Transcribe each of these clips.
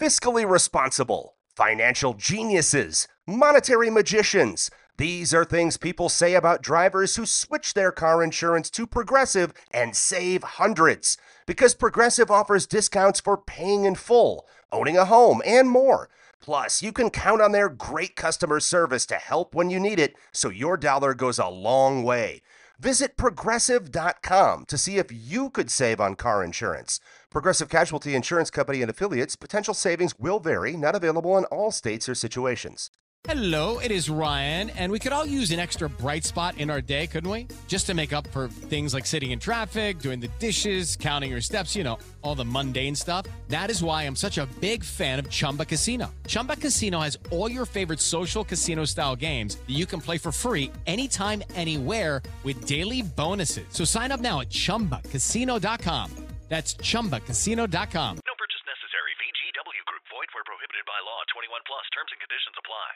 fiscally responsible, financial geniuses, monetary magicians. These are things people say about drivers who switch their car insurance to Progressive and save hundreds. Because Progressive offers discounts for paying in full, owning a home, and more. Plus, you can count on their great customer service to help when you need it, so your dollar goes a long way. Visit Progressive.com to see if you could save on car insurance. Progressive Casualty Insurance Company and Affiliates. Potential savings will vary. Not available in all states or situations. Hello, it is Ryan, and we could all use an extra bright spot in our day, couldn't we? Just to make up for things like sitting in traffic, doing the dishes, counting your steps, all the mundane stuff. That is why I'm such a big fan of Chumba Casino. Chumba Casino has all your favorite social casino-style games that you can play for free anytime, anywhere with daily bonuses. So sign up now at ChumbaCasino.com. That's ChumbaCasino.com. No purchase necessary. VGW Group. Void where prohibited by law. 21 plus. Terms and conditions apply.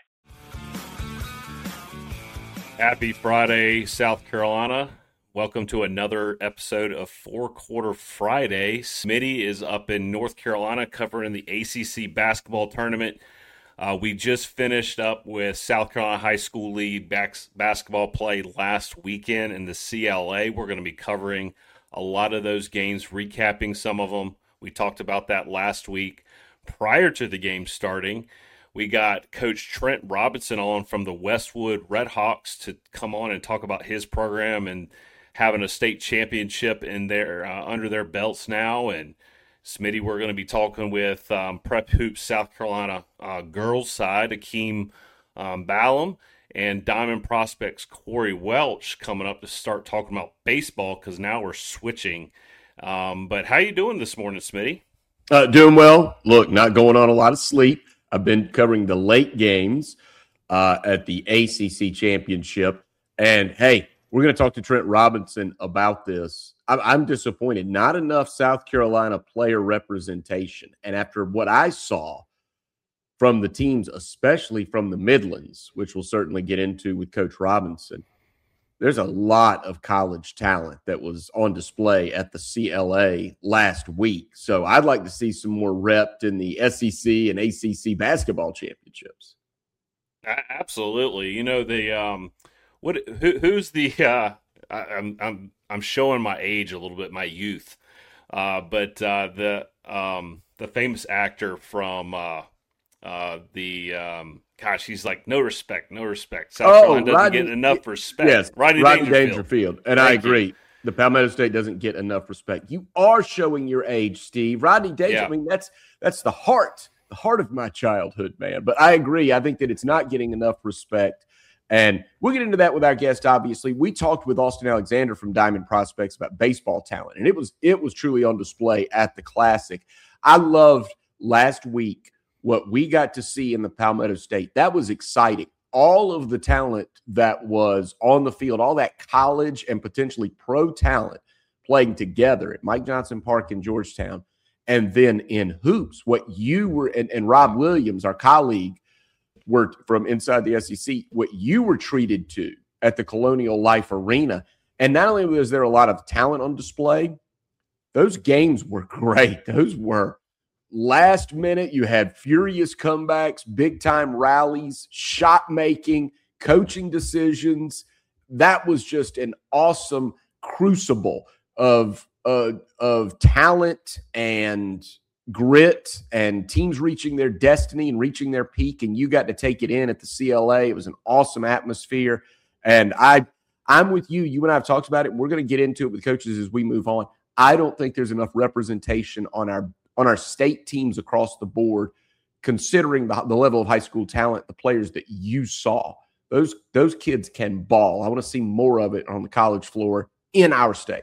Happy Friday, South Carolina. Welcome to another episode of Four Quarter Friday. Smitty is up in North Carolina covering the ACC basketball tournament. We just finished up with South Carolina High School League basketball play last weekend in the CLA. We're going to be covering a lot of those games, recapping some of them. We talked about that last week. Prior to the game starting, we got Coach Trent Robinson on from the Westwood Redhawks to come on and talk about his program and having a state championship in their under their belts now. And Smitty, we're going to be talking with Prep Hoops South Carolina girls side, Akeem Ballum, and Diamond Prospects Corey Welch coming up to start talking about baseball because now we're switching. But how you doing this morning, Smitty? Doing well. Look, not going on a lot of sleep. I've been covering the late games at the ACC championship. And, hey, we're going to talk to Trent Robinson about this. I'm disappointed. Not enough South Carolina player representation. And after what I saw from the teams, especially from the Midlands, which we'll certainly get into with Coach Robinson, there's a lot of college talent that was on display at the CLA last week. So I'd like to see some more rep in the SEC and ACC basketball championships. Absolutely. Who's the I'm showing my age a little bit, my youth. But the famous actor from he's like, no respect. South Carolina doesn't get enough respect. Yes, Rodney Dangerfield. And I agree. The Palmetto State doesn't get enough respect. You are showing your age, Steve. Rodney Dangerfield, yeah. I mean, that's the heart of my childhood, man. But I agree. I think that it's not getting enough respect. And we'll get into that with our guest, obviously. We talked with Austin Alexander from Diamond Prospects about baseball talent, and it was truly on display at the Classic. I loved last week what we got to see in the Palmetto State. That was exciting. All of the talent that was on the field, all that college and potentially pro talent playing together at Mike Johnson Park in Georgetown. And then in hoops, what you were, and Rob Williams, our colleague, were from inside the SEC, what you were treated to at the Colonial Life Arena. And not only was there a lot of talent on display, those games were great. Those were last minute. You had furious comebacks, big time rallies, shot making, coaching decisions. That was just an awesome crucible of talent and grit and teams reaching their destiny and reaching their peak. And you got to take it in at the CLA. It was an awesome atmosphere. And I'm with you. You and I have talked about it. And we're going to get into it with coaches as we move on. I don't think there's enough representation on our state teams across the board, considering the level of high school talent, the players that you saw. Those kids can ball. I want to see more of it on the college floor in our state.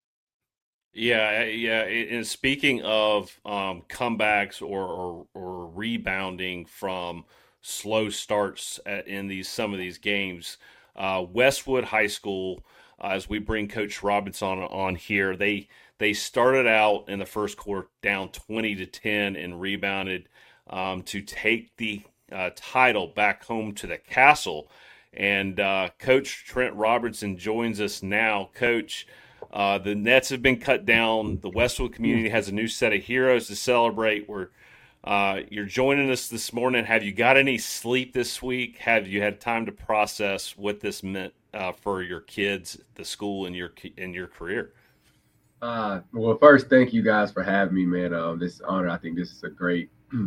Yeah. And speaking of comebacks or rebounding from slow starts in some of these games, Westwood High School, as we bring Coach Robinson on here, they started out in the first quarter down 20-10 and rebounded to take the title back home to the castle. And Coach Trent Robinson joins us now. Coach, the nets have been cut down. The Westwood community has a new set of heroes to celebrate. We're You're joining us this morning. Have you got any sleep this week? Have you had time to process what this meant for your kids, the school, and your career? Well, first, thank you guys for having me, man. This honor. I think this is a great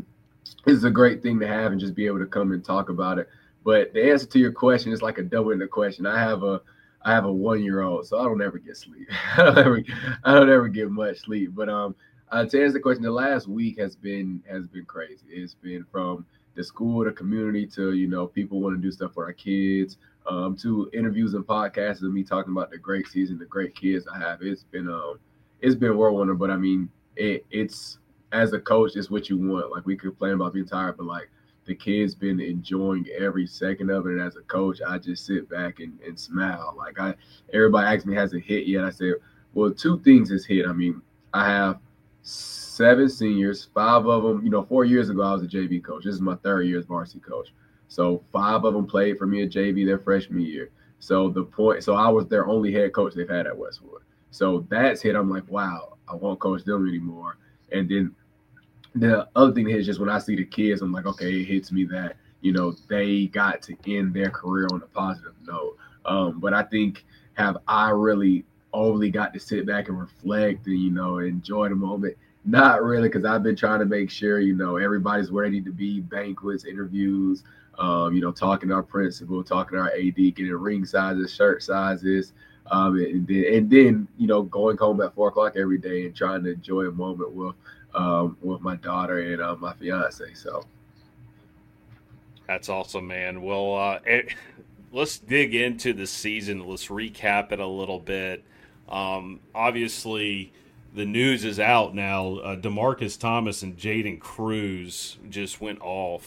thing to have and just be able to come and talk about it. But the answer to your question is like a double-ended question. I have a 1-year-old, so I don't ever get sleep. I don't ever get much sleep. But to answer the question, the last week has been crazy. It's been from the school, the community, to people want to do stuff for our kids, to interviews and podcasts of me talking about the great season, the great kids I have. It's been whirlwind. But I mean, it's as a coach, it's what you want. Like, we complain about being tired, but like, the kids been enjoying every second of it. And as a coach, I just sit back and smile. Like, everybody asks me, has it hit yet? I said, well, 2 things has hit. I mean, I have 7 seniors, 5 of them, 4 years ago, I was a JV coach. This is my 3rd year as varsity coach. So 5 of them played for me at JV their freshman year. So I was their only head coach they've had at Westwood. So that's hit. I'm like, wow, I won't coach them anymore. And then the other thing is just when I see the kids, I'm like, okay, it hits me that, they got to end their career on a positive note. But I think, have I really only got to sit back and reflect and, enjoy the moment? Not really, because I've been trying to make sure, everybody's where they need to be, banquets, interviews, talking to our principal, talking to our AD, getting ring sizes, shirt sizes, and then going home at 4:00 every day and trying to enjoy a moment with my daughter and my fiance. So that's awesome, man. Well, let's dig into the season. Let's recap it a little bit. Obviously, the news is out now. DeMarcus Thomas and Jaden Cruz just went off.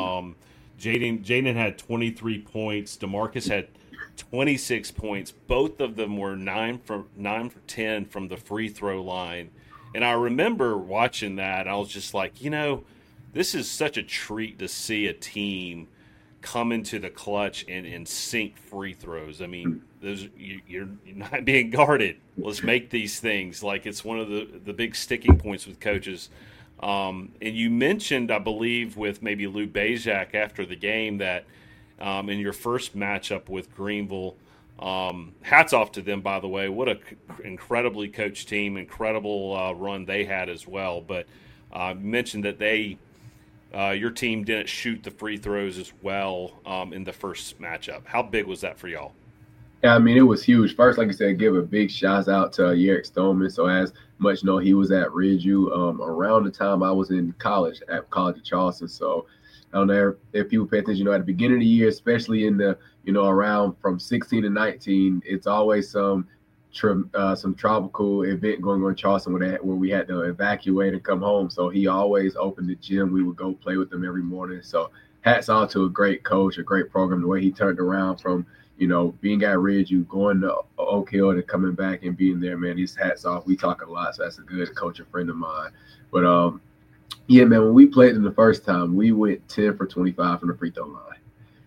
Jaden had 23 points. DeMarcus had 26 points. Both of them were 9 for 10 from the free throw line. And I remember watching that. I was just like, this is such a treat to see a team come into the clutch and sink free throws. I mean, you're not being guarded. Let's make these things. Like, it's one of the big sticking points with coaches. And you mentioned, I believe, with maybe Lou Bezjak after the game that in your first matchup with Greenville, hats off to them, by the way. What a incredibly coached team, incredible run they had as well. But you mentioned that your team didn't shoot the free throws as well in the first matchup. How big was that for y'all? Yeah, I mean, it was huge. First, like I said, give a big shout out to Yerrick Stoneman. So as much know, he was at Ridgeview around the time I was in college at College of Charleston. So I don't know if people pay attention, at the beginning of the year, especially in the, around from 16 to 19, it's always some tropical event going on in Charleston where we had to evacuate and come home. So he always opened the gym. We would go play with him every morning. So hats off to a great coach, a great program, the way he turned around from, being at Ridgeview, going to Oak Hill and coming back and being there, man. These hats off. We talk a lot, so that's a good coach, a friend of mine. But, yeah, man, when we played them the first time, we went 10 for 25 from the free throw line.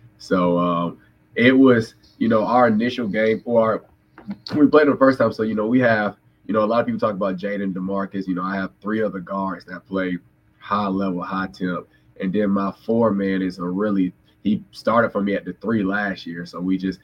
So it was, our initial game we played them the first time. So, we have, a lot of people talk about Jaden, DeMarcus. I have 3 other guards that play high level, high temp. And then my 4-man is he started for me at the 3 last year. So we used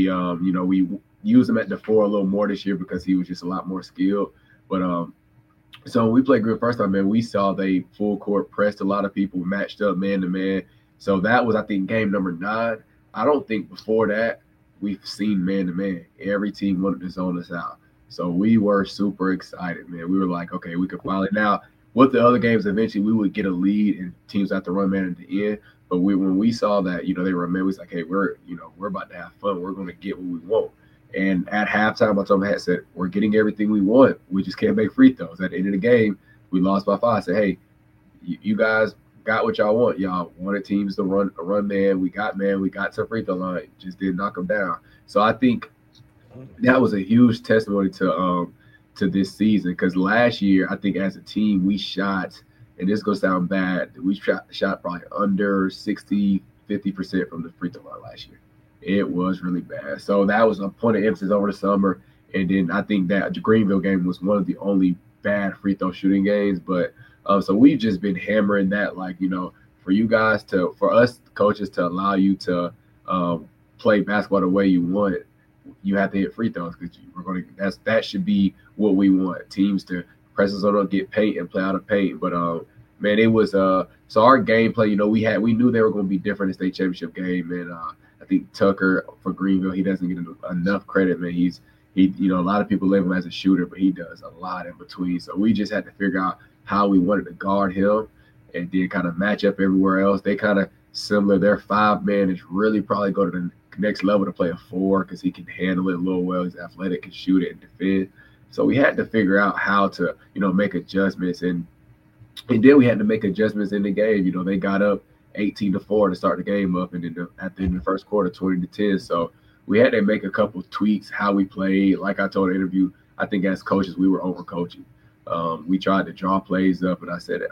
him at the 4 a little more this year because he was just a lot more skilled. But so when we played Green first time, man, we saw they full court pressed a lot of people, matched up man to man. So that was, I think, game number 9. I don't think before that we've seen man to man. Every team wanted to zone us out. So we were super excited, man. We were like, okay, we could finally. Now, with the other games, eventually we would get a lead and teams have to run man at the end. But when we saw that, they were man, we was like, hey, we're about to have fun. We're going to get what we want. And at halftime, I told my head, said, we're getting everything we want. We just can't make free throws. At the end of the game, we lost by 5. I said, hey, you guys got what y'all want. Y'all wanted teams to run man. We got to free throw line. Just didn't knock them down. So I think that was a huge testimony to this season, because last year, I think as a team, we shot, and this is going to sound bad, we shot probably under 60, 50% from the free throw line last year. It was really bad. So that was a point of emphasis over the summer. And then I think that the Greenville game was one of the only bad free throw shooting games. But So we've just been hammering that, like, for us coaches to allow you to play basketball the way you want, you have to hit free throws, because that should be what we want. Teams to press us on, get paint and play out of paint. But man, it was so our gameplay, we knew they were going to be different in state championship game. And I think Tucker for Greenville, he doesn't get enough credit, man. He a lot of people label him as a shooter, but he does a lot in between. So we just had to figure out how we wanted to guard him and then kind of match up everywhere else. They kind of similar. Their 5-man is really probably go to the next level to play a 4, because he can handle it a little well. He's athletic, can shoot it and defend. So we had to figure out how to, make adjustments. And then we had to make adjustments in the game. They got up 18-4 to start the game up, and then at the end of the first quarter, 20-10. So we had to make a couple tweaks how we played. Like I told the interview, I think as coaches we were overcoaching. We tried to draw plays up, and I said,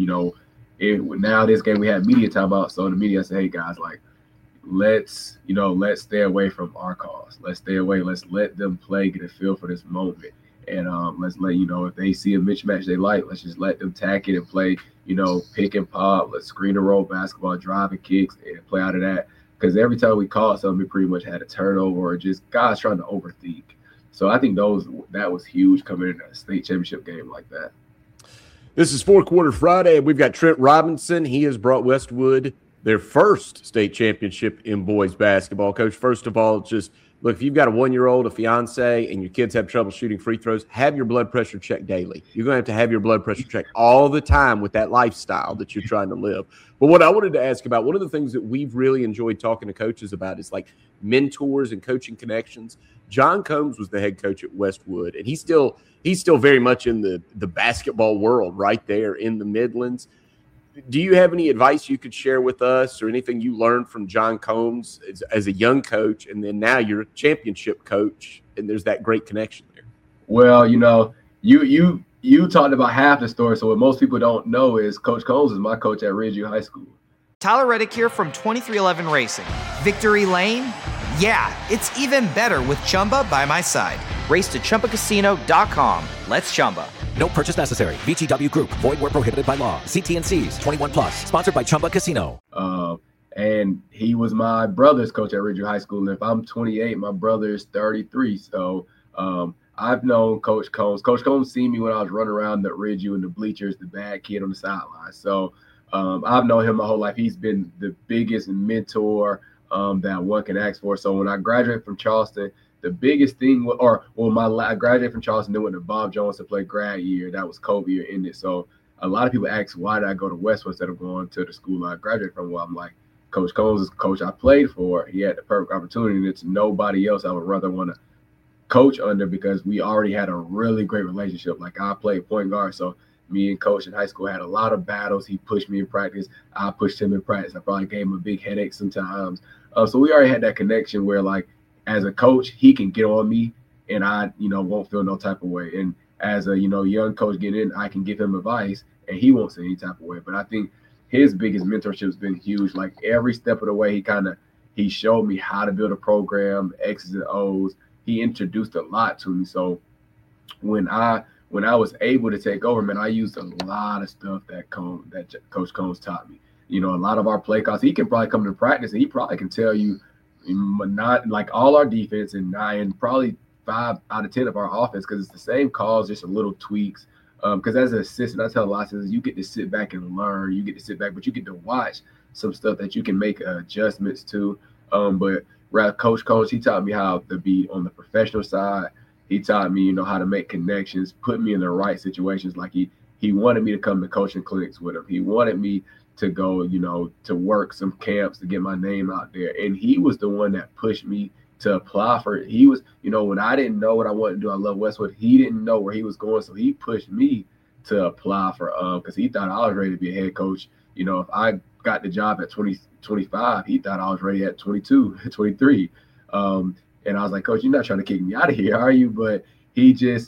now this game we had media timeout. So in the media I said, hey guys, like, let's stay away from our calls. Let's stay away. Let's let them play, get a feel for this moment. And let's let, if they see a mismatch they like, let's just let them tack it and play, pick and pop. Let's screen and roll basketball, drive and kicks, and play out of that. Because every time we caught something, we pretty much had a turnover or just guys trying to overthink. So I think that was huge coming in a state championship game like that. This is 4 Quarter Friday. We've got Trent Robinson. He has brought Westwood their first state championship in boys basketball. Coach, first of all, just look, if you've got a 1-year-old, a fiance, and your kids have trouble shooting free throws, have your blood pressure checked daily. You're going to have your blood pressure checked all the time with that lifestyle that you're trying to live. But what I wanted to ask about, one of the things that we've really enjoyed talking to coaches about is like mentors and coaching connections. John Combs was the head coach at Westwood, and he's still very much in the basketball world right there in the Midlands. Do you have any advice you could share with us, or anything you learned from John Combs as a young coach, and then now you're a championship coach, and there's that great connection there? Well, you talked about half the story, so what most people don't know is Coach Combs is my coach at Ridgeview High School. Tyler Reddick here from 2311 Racing. Victory Lane? Yeah, it's even better with Chumba by my side. Race to ChumbaCasino.com. Let's Chumba. No purchase necessary. VGW Group. Void where prohibited by law. See T&Cs. 21+. Sponsored by Chumba Casino. And he was my brother's coach at Ridgeview High School. And if I'm 28, my brother is 33. So I've known Coach Combs. Coach Combs seen me when I was running around the Ridgeview in the bleachers, the bad kid on the sideline. So I've known him my whole life. He's been the biggest mentor that one can ask for. So when I graduated from Charleston, the biggest thing, I graduated from Charleston, then went to Bob Jones to play grad year. That was COVID year ended. So a lot of people ask, why did I go to Westwood instead of going to the school I graduated from? Well, I'm like, Coach Combs is the coach I played for. He had the perfect opportunity, and it's nobody else I would rather want to coach under, because we already had a really great relationship. Like, I played point guard, so me and Coach in high school had a lot of battles. He pushed me in practice. I pushed him in practice. I probably gave him a big headache sometimes. So we already had that connection where, like, as a coach, he can get on me and I, won't feel no type of way. And as a, young coach getting in, I can give him advice and he won't say any type of way. But I think his biggest mentorship has been huge. Like, every step of the way, he showed me how to build a program, X's and O's. He introduced a lot to me. So when I was able to take over, man, I used a lot of stuff that Coach Combs taught me. A lot of our play calls, he can probably come to practice and he probably can tell you, not like all our defense and probably 5 out of 10 of our offense, because it's the same calls, just a little tweaks. Because as an assistant, I tell a lot of assistants, you get to sit back and learn. You get to sit back, but you get to watch some stuff that you can make adjustments to. But Coach Combs, he taught me how to be on the professional side. He taught me, how to make connections, put me in the right situations. Like, he wanted me to come to coaching clinics with him. He wanted me to go, to work some camps to get my name out there. And he was the one that pushed me to apply for it. He was, when I didn't know what I wanted to do, I love Westwood. He didn't know where he was going. So he pushed me to apply for, because he thought I was ready to be a head coach. If I got the job at 25, he thought I was ready at 22, 23. And I was like, Coach, you're not trying to kick me out of here, are you? But he just,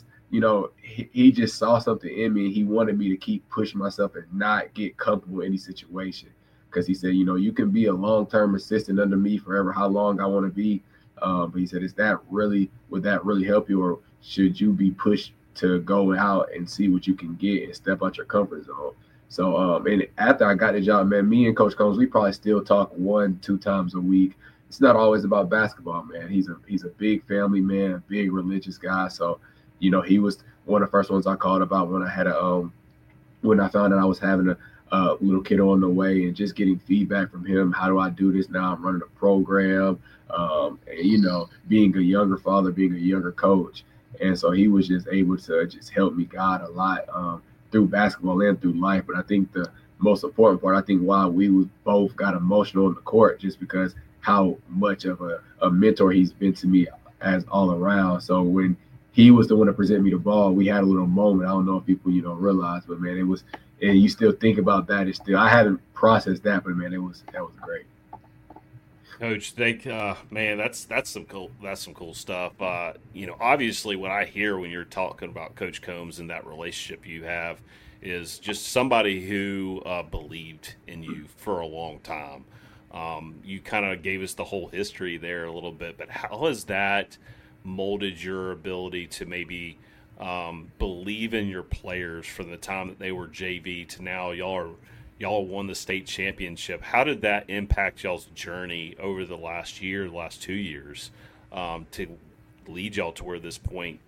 he just saw something in me. He wanted me to keep pushing myself and not get comfortable in any situation. Because he said, you can be a long-term assistant under me forever, how long I want to be. But he said, would that really help you, or should you be pushed to go out and see what you can get and step out your comfort zone. So, and after I got the job, man, me and Coach Combs, we probably still talk 1-2 times a week. It's not always about basketball, man. He's a big family man, a big religious guy. So, you know, he was one of the first ones I called about when I had when I found out I was having a little kid on the way, and just getting feedback from him. How do I do this now? I'm running a program, and, you know, being a younger father, being a younger coach. And so he was just able to just help me guide a lot through basketball and through life. But I think the most important part, I think why we both got emotional in the court, just because how much of a mentor he's been to me as all around. So when he was the one to present me the ball, we had a little moment. I don't know if people, you know, realize, but man, it was, and you still think about that. It's still, I haven't processed that, but man, that was great. Coach, man, that's some cool stuff. You know, obviously, what I hear when you're talking about Coach Combs and that relationship you have is just somebody who believed in you for a long time. You kind of gave us the whole history there a little bit, but how has that molded your ability to maybe believe in your players from the time that they were JV to now y'all won the state championship? How did that impact y'all's journey over the last 2 years, to lead y'all to this point?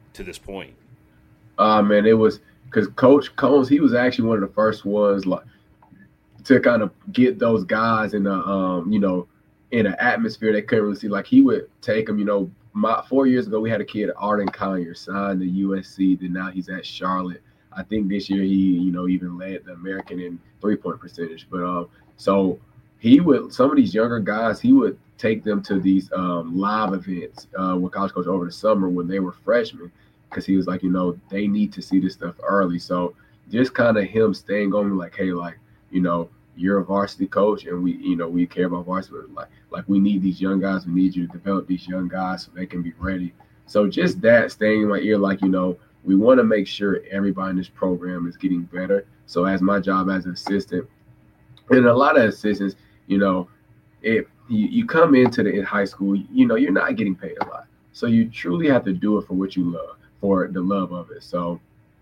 Man, it was because Coach Combs, he was actually one of the first ones to kind of get those guys in you know, in an atmosphere they couldn't really see. Like, he would take them, you know, 4 years ago, we had a kid, Arden Collier, signed to USC. Then now he's at Charlotte. I think this year he, you know, even led the American in 3-point percentage. But so he would, some of these younger guys, he would take them to these live events with college coach over the summer when they were freshmen, because he was like, you know, they need to see this stuff early. So just kind of him staying on, like, hey, like, you know, you're a varsity coach, and we, you know, we care about varsity. Like we need these young guys. We need you to develop these young guys so they can be ready. So just that staying in my ear, like, you know, we want to make sure everybody in this program is getting better. So as my job as an assistant, and a lot of assistants, you know, if you come in high school, you know, you're not getting paid a lot. So you truly have to do it for what you love, for the love of it. So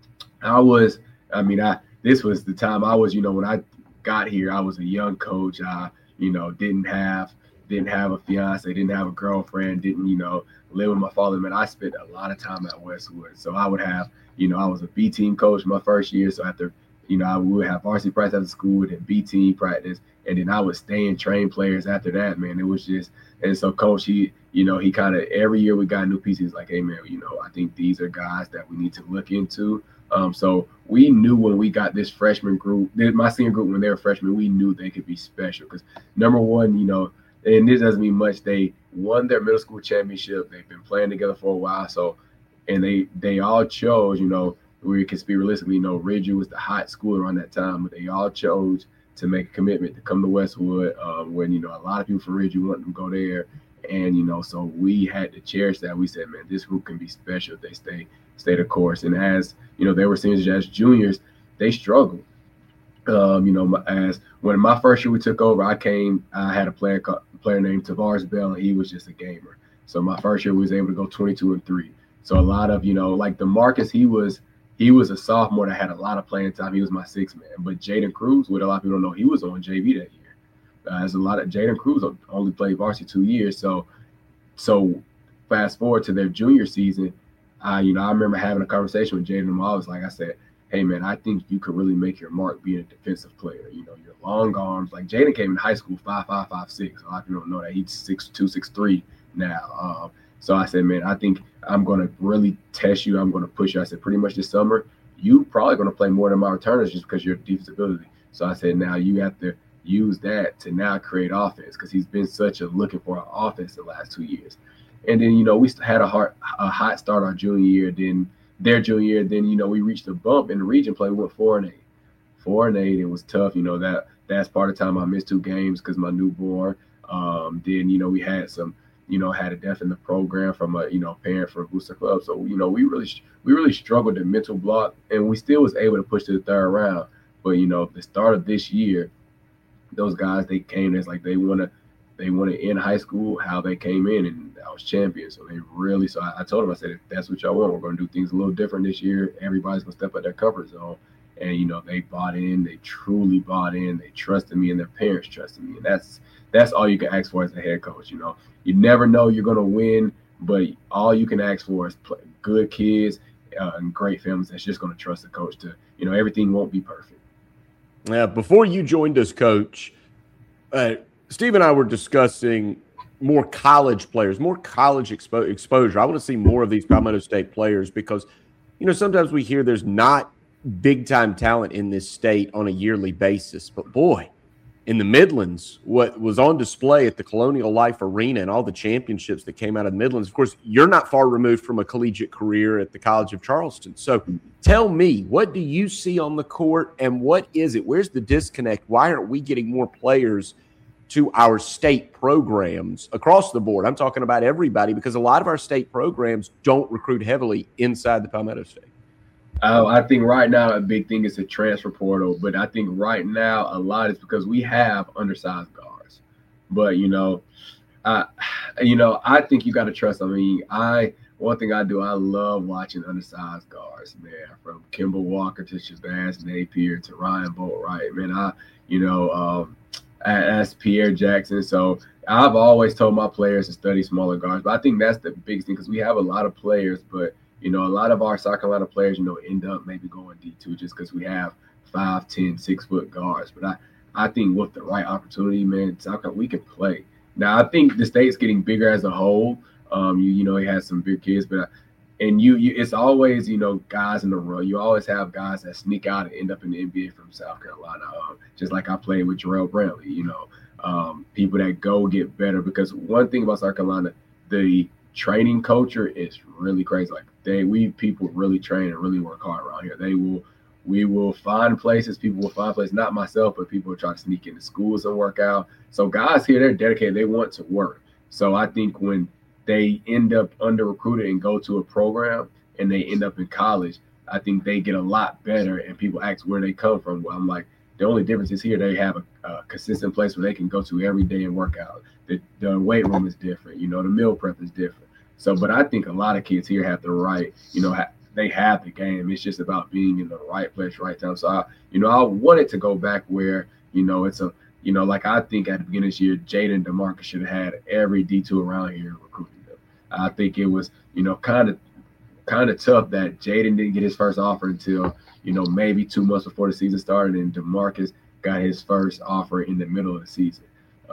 this was the time I was, you know, when I got here, I was a young coach. I, you know, didn't have a fiance, didn't have a girlfriend, didn't, you know, live with my father. Man, I spent a lot of time at Westwood. So I would have, you know, I was a B team coach my first year. So after, you know, I would have varsity practice after school, then B team practice, and then I would stay and train players after that, man. It was just, and so coach, he, you know, he kind of, every year we got new pieces, like, hey, man, you know, I think these are guys that we need to look into. So we knew when we got this freshman group, my senior group, when they were freshmen, we knew they could be special because, number one, you know, and this doesn't mean much, they won their middle school championship. They've been playing together for a while. So, and they all chose, you know, we can speak realistically, you know, Ridgeview was the hot school around that time, but they all chose to make a commitment to come to Westwood when, you know, a lot of people from Ridgeview wanted to go there. And, you know, so we had to cherish that. We said, man, this group can be special if they stay the course. And as, you know, they were seniors, as juniors, they struggled. You know, as when my first year we took over, I had a player named Tavares Bell, and he was just a gamer. So my first year we was able to go 22-3. So a lot of, you know, like DeMarcus, he was a sophomore that had a lot of playing time. He was my sixth man. But Jaden Cruz, what a lot of people don't know, he was on JV that year. As a lot of Jaden Cruz only played varsity 2 years. So fast forward to their junior season, you know, I remember having a conversation with Jaden. I was like, I said, hey, man, I think you could really make your mark being a defensive player. You know, your long arms. Like, Jaden came in high school 5'5", 5'6". A lot of people don't know that. He's 6'2", 6'3" now. So I said, man, I think I'm going to really test you. I'm going to push you. I said, pretty much this summer, you probably going to play more than my returners just because of your defensive ability. So I said, now you have to use that to now create offense, because he's been looking for an offense the last 2 years. And then, you know, we had a hot start our junior year. Then their junior year, then, you know, we reached a bump in the region play. We went 4-8. 4-8. It was tough. You know, that's part of the time I missed 2 games because my newborn. Then, you know, we had had a death in the program from a, you know, parent for a booster club. So, you know, we really struggled the mental block, and we still was able to push to the third round. But, you know, the start of this year, those guys, they came as like they they wanted in high school, how they came in, and I was champion. So I told them, I said, if that's what y'all want, we're going to do things a little different this year. Everybody's going to step out their comfort zone. And, they bought in. They truly bought in. They trusted me, and their parents trusted me. And that's all you can ask for as a head coach. You never know you're going to win, but all you can ask for is good kids and great families that's just going to trust the coach to, everything won't be perfect. Yeah, before you joined us, Coach, Steve and I were discussing more college players, more college exposure. I want to see more of these Palmetto State players because, sometimes we hear there's not big-time talent in this state on a yearly basis. But, boy, in the Midlands, what was on display at the Colonial Life Arena and all the championships that came out of the Midlands, of course, you're not far removed from a collegiate career at the College of Charleston. So tell me, what do you see on the court and what is it? Where's the disconnect? Why aren't we getting more players to our state programs across the board? I'm talking about everybody because a lot of our state programs don't recruit heavily inside the Palmetto State. I think right now a big thing is the transfer portal, but I think right now a lot is because we have undersized guards. But I think you got to trust. One thing I do, I love watching undersized guards, man. From Kimball Walker to Shabazz Napier to Ryan Boatwright, man. As Pierre Jackson. So I've always told my players to study smaller guards, but I think that's the biggest thing because we have a lot of players, but a lot of our South Carolina players, end up maybe going D2 just because we have 5'10", 6-foot guards. But I think with the right opportunity, man, South Carolina, we can play. Now, I think the state's getting bigger as a whole. He has some big kids, but it's always, guys in the row. You always have guys that sneak out and end up in the NBA from South Carolina. Just like I played with Jarrell Brantley, people that go get better. Because one thing about South Carolina, the training culture is really crazy. Like people really train and really work hard around here. We will find places. People will find places. Not myself, but people will try to sneak into schools and work out. So guys here, they're dedicated. They want to work. So I think when they end up under recruited and go to a program and they end up in college, I think they get a lot better. And people ask where they come from. Well, I'm like, the only difference is here they have a consistent place where they can go to every day and work out. The weight room is different. The meal prep is different. So, but I think a lot of kids here have the right, they have the game. It's just about being in the right place, right time. So, I wanted to go back where, it's like I think at the beginning of this year, Jaden and DeMarcus should have had every D2 around here recruiting them. I think it was, kind of tough that Jaden didn't get his first offer until, maybe 2 months before the season started, and DeMarcus got his first offer in the middle of the season.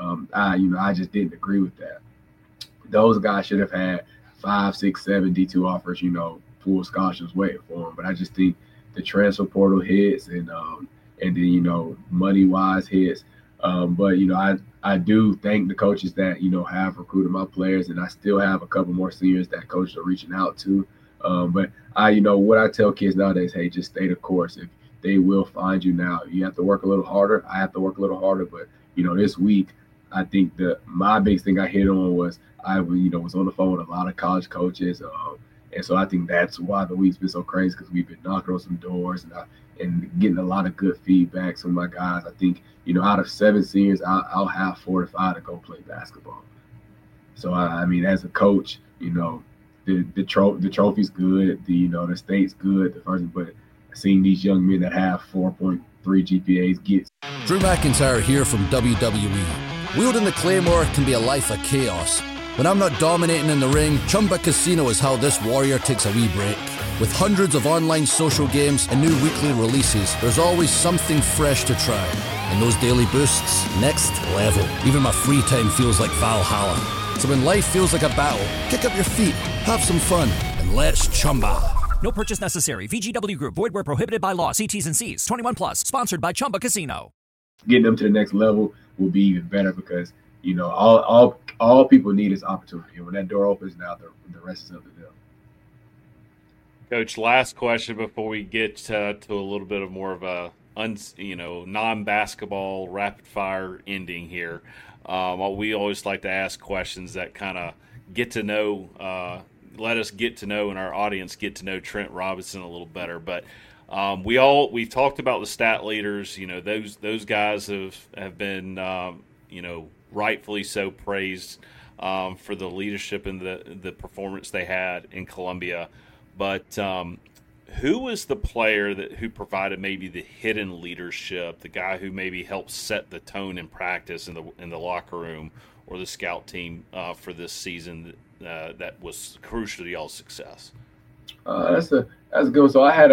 I just didn't agree with that. Those guys should have had 5, 6, 7 D2 offers, full scholarships waiting for them. But I just think the transfer portal hits and then, money-wise hits. But, I do thank the coaches that, have recruited my players, and I still have a couple more seniors that coaches are reaching out to. But what I tell kids nowadays, hey, just stay the course. If they will find you now, you have to work a little harder. I have to work a little harder. But, this week, I think my biggest thing I hit on was I was on the phone with a lot of college coaches. And so I think that's why the week's been so crazy because we've been knocking on some doors and getting a lot of good feedback from my guys. I think, out of 7 seniors, I'll have 4 to 5 to go play basketball. So, as a coach, the trophy's good. The state's good. But seeing these young men that have 4.3 GPAs get. Drew McIntyre here from WWE. Wielding the Claymore can be a life of chaos. When I'm not dominating in the ring, Chumba Casino is how this warrior takes a wee break. With hundreds of online social games and new weekly releases, there's always something fresh to try. And those daily boosts, next level. Even my free time feels like Valhalla. So when life feels like a battle, kick up your feet, have some fun, and let's Chumba. No purchase necessary. VGW Group. Void where prohibited by law. See T's and C's. 21 plus. Sponsored by Chumba Casino. Getting them to the next level will be even better because, all people need is opportunity. And when that door opens now, the rest is up to them. Coach, last question before we get to a little bit of more of a non-basketball rapid-fire ending here. We always like to ask questions that kind of get to know, let us get to know, and our audience get to know Trent Robinson a little better. But we've talked about the stat leaders. Those guys have been rightfully so praised for the leadership and the performance they had in Columbia. But who was the player who provided maybe the hidden leadership, the guy who maybe helped set the tone in practice in the locker room or the scout team for this season that was crucial to y'all's success? That's a good one. So I had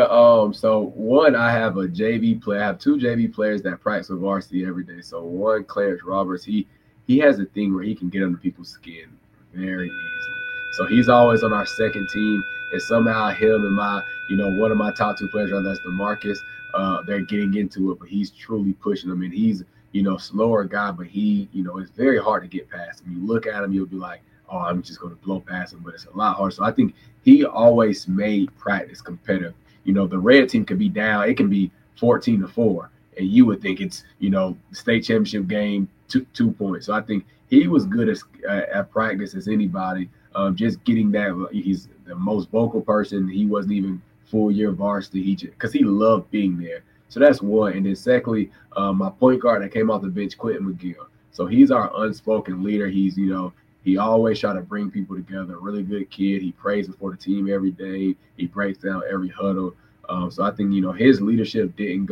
I have a JV player. I have two JV players that practice with varsity every day. So one, Clarence Roberts, he has a thing where he can get under people's skin very easily. So he's always on our second team, and somehow him and my, one of my top two players, that's DeMarcus, they're getting into it, but he's truly pushing them. And he's, slower guy, but he, it's very hard to get past him. You look at him, you'll be like, oh, I'm just going to blow past him, but it's a lot harder. So I think he always made practice competitive. The red team could be down. It can be 14-4, and you would think it's, state championship game, 2 points. So I think he was good at practice as anybody. Just getting that, he's the most vocal person. He wasn't even full year varsity because he loved being there. So that's one. And then secondly, my point guard that came off the bench, Quentin McGill. So he's our unspoken leader. He's, he always try to bring people together. A really good kid. He prays before the team every day. He breaks down every huddle. So I think, his leadership didn't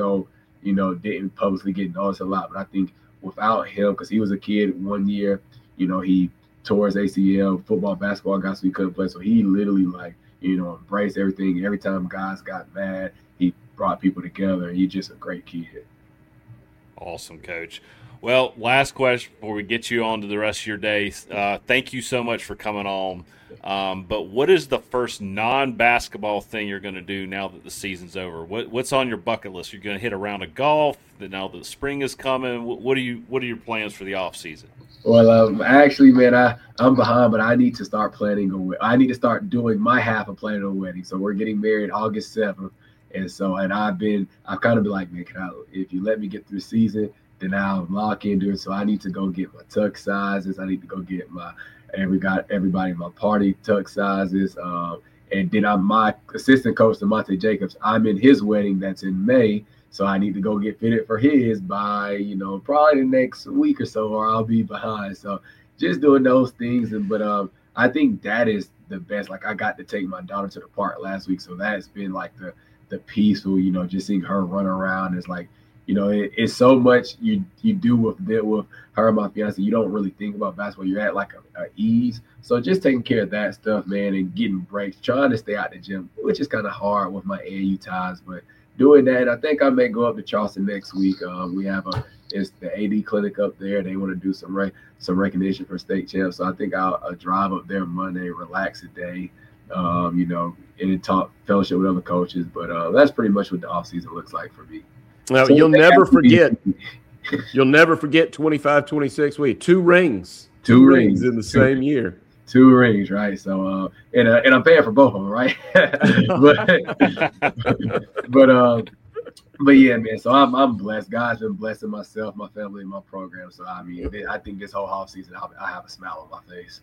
publicly get noticed a lot. But I think without him, because he was a kid one year, he tore his ACL, football, basketball guys, so he couldn't play. So he literally embraced everything. Every time guys got mad, he brought people together. And he's just a great kid. Awesome, Coach. Well, last question before we get you on to the rest of your day. Thank you so much for coming on. But what is the first non-basketball thing you're going to do now that the season's over? What's on your bucket list? You're going to hit a round of golf now that the spring is coming. What are your plans for the off season? Well, actually, man, I'm behind, but I need to start planning. I need to start doing my half of planning a wedding. So we're getting married August 7th, and I've kind of been like, man, if you let me get through the season, then I'll lock into it. So I need to go get my tux sizes. I need to go get everybody in my party tux sizes. And then my assistant coach, DeMonte Jacobs, I'm in his wedding that's in May. So I need to go get fitted for his by, probably the next week or so, or I'll be behind. So just doing those things. But I think that is the best. Like, I got to take my daughter to the park last week. So that's been like the peaceful, just seeing her run around is like, it's so much you do with her and my fiance. You don't really think about basketball. You're at like a ease. So just taking care of that stuff, man, and getting breaks, trying to stay out the gym, which is kind of hard with my AAU ties, but doing that. I think I may go up to Charleston next week. We have it's the AD clinic up there. They want to do some recognition for state champs. So I think I'll drive up there Monday, relax a day, and talk fellowship with other coaches. But that's pretty much what the offseason looks like for me. Well, so you'll never forget 25-26. We had 2 rings. Two rings in the same year. 2 rings, right? So, and I'm paying for both of them, right? but yeah, man. So I'm blessed. God's been blessing myself, my family, and my program. So I think this whole off season, I have a smile on my face.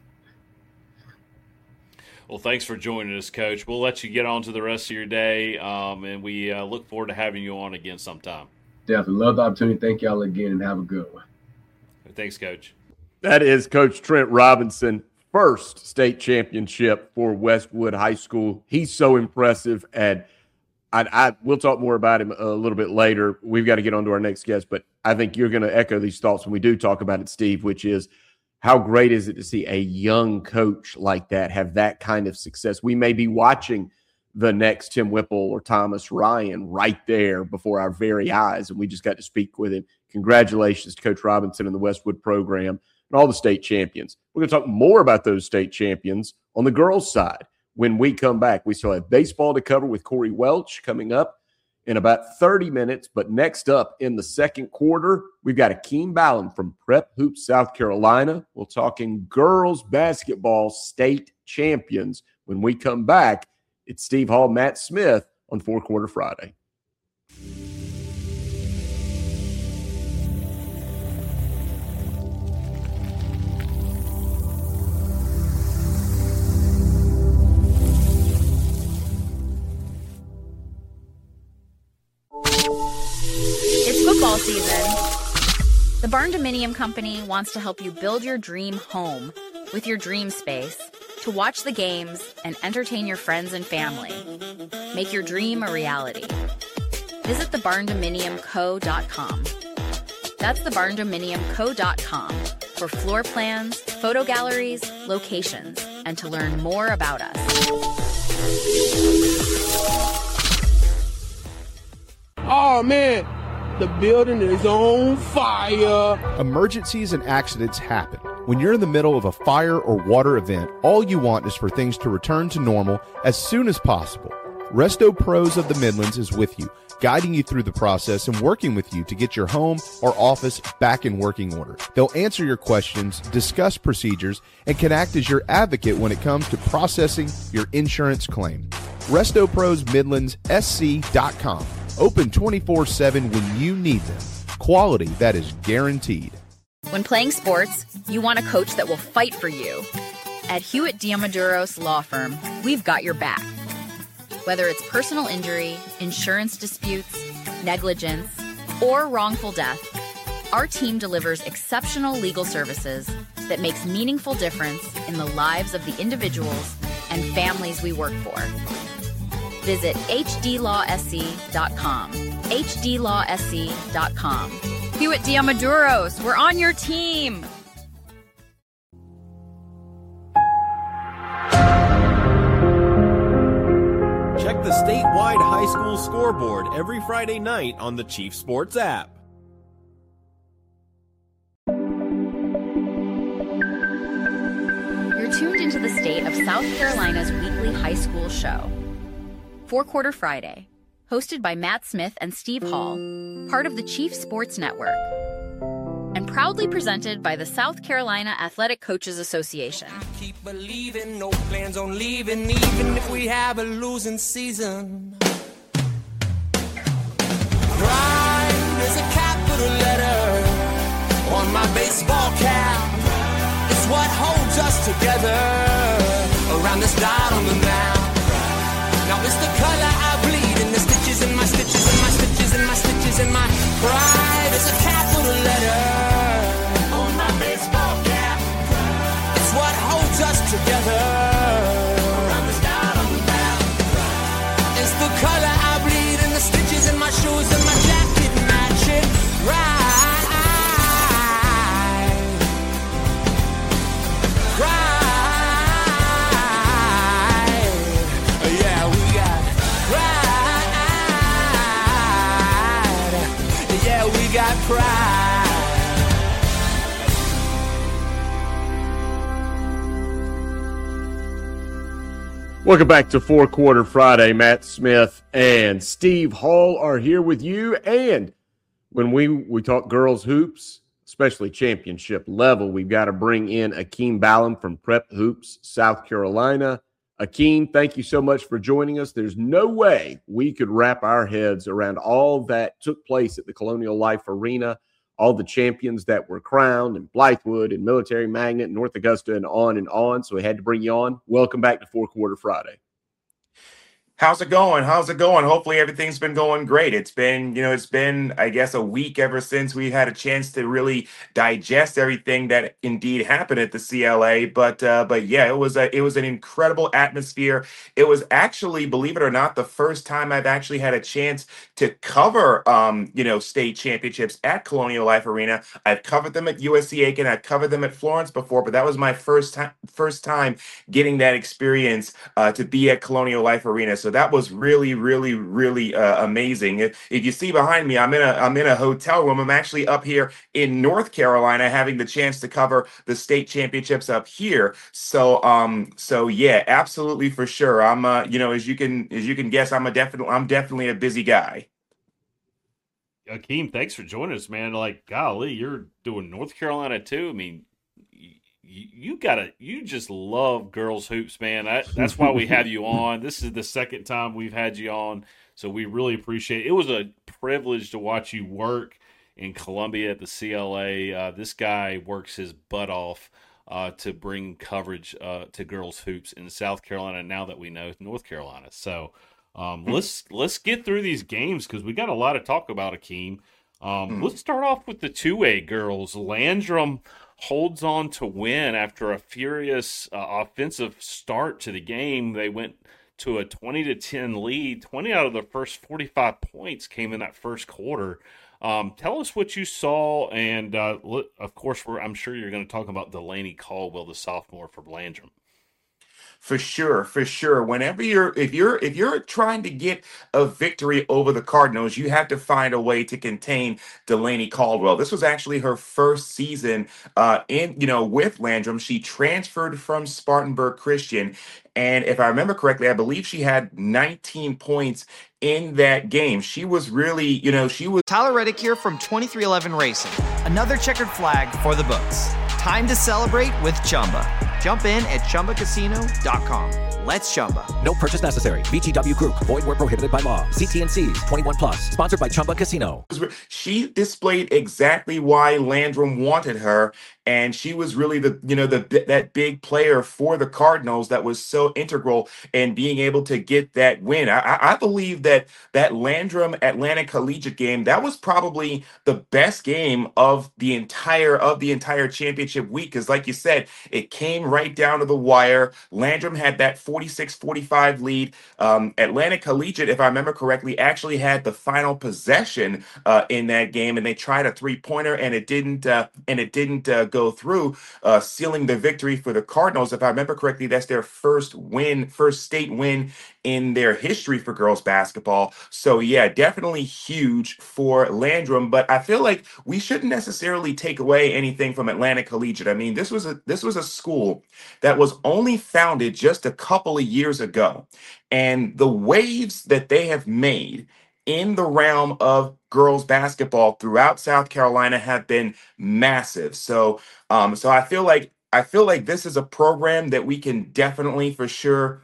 Well, thanks for joining us, Coach. We'll let you get on to the rest of your day, and we look forward to having you on again sometime. Definitely. Love the opportunity. Thank y'all again, and have a good one. Thanks, Coach. That is Coach Trent Robinson, first state championship for Westwood High School. He's so impressive, and we'll talk more about him a little bit later. We've got to get on to our next guest, but I think you're going to echo these thoughts when we do talk about it, Steve, which is how great is it to see a young coach like that have that kind of success? We may be watching the next Tim Whipple or Thomas Ryan right there before our very eyes, and we just got to speak with him. Congratulations to Coach Robinson and the Westwood program and all the state champions. We're going to talk more about those state champions on the girls' side when we come back. We still have baseball to cover with Corey Welch coming up in about 30 minutes. But next up in the second quarter, we've got Akeem Ballin from Prep Hoops, South Carolina. We're talking girls basketball state champions. When we come back, it's Steve Hall, Matt Smith on Four Quarter Friday. Season. The Barn Dominium Company wants to help you build your dream home with your dream space to watch the games and entertain your friends and family. Make your dream a reality. Visit thebarndominiumco.com. That's thebarndominiumco.com for floor plans, photo galleries, locations, and to learn more about us. Oh man, the building is on fire. Emergencies and accidents happen. When you're in the middle of a fire or water event, all you want is for things to return to normal as soon as possible. Resto Pros of the Midlands is with you, guiding you through the process and working with you to get your home or office back in working order. They'll answer your questions, discuss procedures, and can act as your advocate when it comes to processing your insurance claim. Resto Pros Midlands SC.com. Open 24/7 when you need them. Quality that is guaranteed. When playing sports, you want a coach that will fight for you. At Hewitt Diamaduros Law Firm, we've got your back. Whether it's personal injury, insurance disputes, negligence, or wrongful death, our team delivers exceptional legal services that makes meaningful difference in the lives of the individuals and families we work for. Visit hdlawsc.com. hdlawsc.com. Hewitt Diamaduros, we're on your team. Check the statewide high school scoreboard every Friday night on the Chief Sports app. You're tuned into the state of South Carolina's weekly high school show, Four Quarter Friday, hosted by Matt Smith and Steve Hall, part of the Chief Sports Network, and proudly presented by the South Carolina Athletic Coaches Association. Keep believing, no plans on leaving, even if we have a losing season. Pride is a capital letter on my baseball cap. It's what holds us together around this dot on the map. Now it's the color I bleed in the stitches in my stitches and my stitches and my stitches and my pride is a capital letter on my baseball cap. It's what holds us together around this dot on the map. It's the color I bleed in the stitches in my shoes and my jacket matching right. Got pride. Welcome back to Four Quarter Friday. Matt Smith and Steve Hall are here with you. And when we talk girls hoops, especially championship level, we've got to bring in Akeem Ballum from Prep Hoops, South Carolina. Akeem, thank you so much for joining us. There's no way we could wrap our heads around all that took place at the Colonial Life Arena, all the champions that were crowned, and Blythewood and Military Magnet and North Augusta and on and on. So we had to bring you on. Welcome back to Four Quarter Friday. How's it going? Hopefully everything's been going great. It's been, I guess, a week ever since we had a chance to really digest everything that indeed happened at the CLA. But yeah, it was an incredible atmosphere. It was actually, believe it or not, the first time I've actually had a chance to cover, state championships at Colonial Life Arena. I've covered them at USC Aiken. I've covered them at Florence before, but that was my first time getting that experience to be at Colonial Life Arena. So that was really, really, really amazing. If you see behind me, I'm in a hotel room. I'm actually up here in North Carolina, having the chance to cover the state championships up here. So yeah, absolutely for sure. I'm as you can guess, I'm definitely a busy guy. Akeem, thanks for joining us, man. Like, golly, you're doing North Carolina too. I mean, you just love girls hoops, man. That's why we have you on. This is the second time we've had you on, so we really appreciate it. It was a privilege to watch you work in Columbia at the CLA. This guy works his butt off to bring coverage to girls hoops in South Carolina now that we know North Carolina. So let's get through these games because we got a lot to talk about, Akeem. Let's start off with the 2A girls. Landrum holds on to win after a furious offensive start to the game. They went to a 20-10 lead. 20 out of the first 45 points came in that first quarter. Tell us what you saw, and of course, I'm sure you're going to talk about Delaney Caldwell, the sophomore for Landrum. For sure. Whenever if you're trying to get a victory over the Cardinals, you have to find a way to contain Delaney Caldwell. This was actually her first season with Landrum. She transferred from Spartanburg Christian, and if I remember correctly, I believe she had 19 points in that game. She was really, she was. Tyler Reddick here from 2311 Racing. Another checkered flag for the books. Time to celebrate with Chumba. Jump in at ChumbaCasino.com. Let's Chumba. No purchase necessary. VGW Group. Void where prohibited by law. See T&Cs. 21+. Sponsored by Chumba Casino. She displayed exactly why Landrum wanted her, and she was really that big player for the Cardinals that was so integral in being able to get that win. I believe that Landrum Atlanta Collegiate game, that was probably the best game of the entire championship week, because like you said, it came right down to the wire. Landrum had that 46-45 lead. Atlanta Collegiate, if I remember correctly, actually had the final possession in that game, and they tried a three-pointer, and it didn't go through, sealing the victory for the Cardinals. If I remember correctly, that's their first state win in their history for girls basketball. So yeah, definitely huge for Landrum. But I feel like we shouldn't necessarily take away anything from Atlanta Collegiate. I mean, this was a school that was only founded just a couple of years ago, and the waves that they have made in the realm of girls basketball throughout South Carolina have been massive. So I feel like this is a program that we can definitely for sure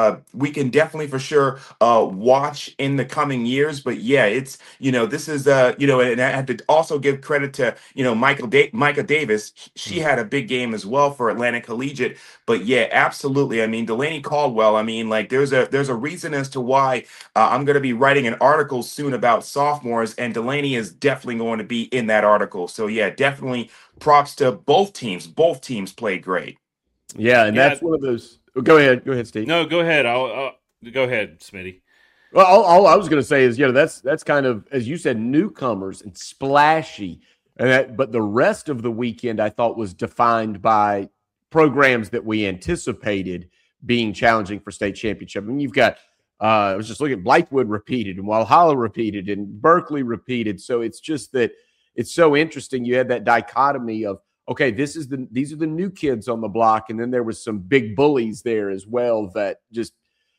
watch in the coming years. But yeah, it's, this is, and I have to also give credit to, Micah Davis. She had a big game as well for Atlanta Collegiate. But yeah, absolutely. I mean, Delaney Caldwell, I mean, like there's a reason as to why I'm going to be writing an article soon about sophomores, and Delaney is definitely going to be in that article. So yeah, definitely props to both teams. Both teams played great. Yeah. And that's one of those. Go ahead, Steve. No, go ahead. I'll go ahead, Smitty. Well, all I was going to say is, that's kind of, as you said, newcomers and splashy, but the rest of the weekend I thought was defined by programs that we anticipated being challenging for state championship. I mean, you've got, I was just looking at Blythewood repeated, and Walhalla repeated, and Berkeley repeated. So it's just that it's so interesting. You had that dichotomy of, okay, these are the new kids on the block, and then there was some big bullies there as well that just,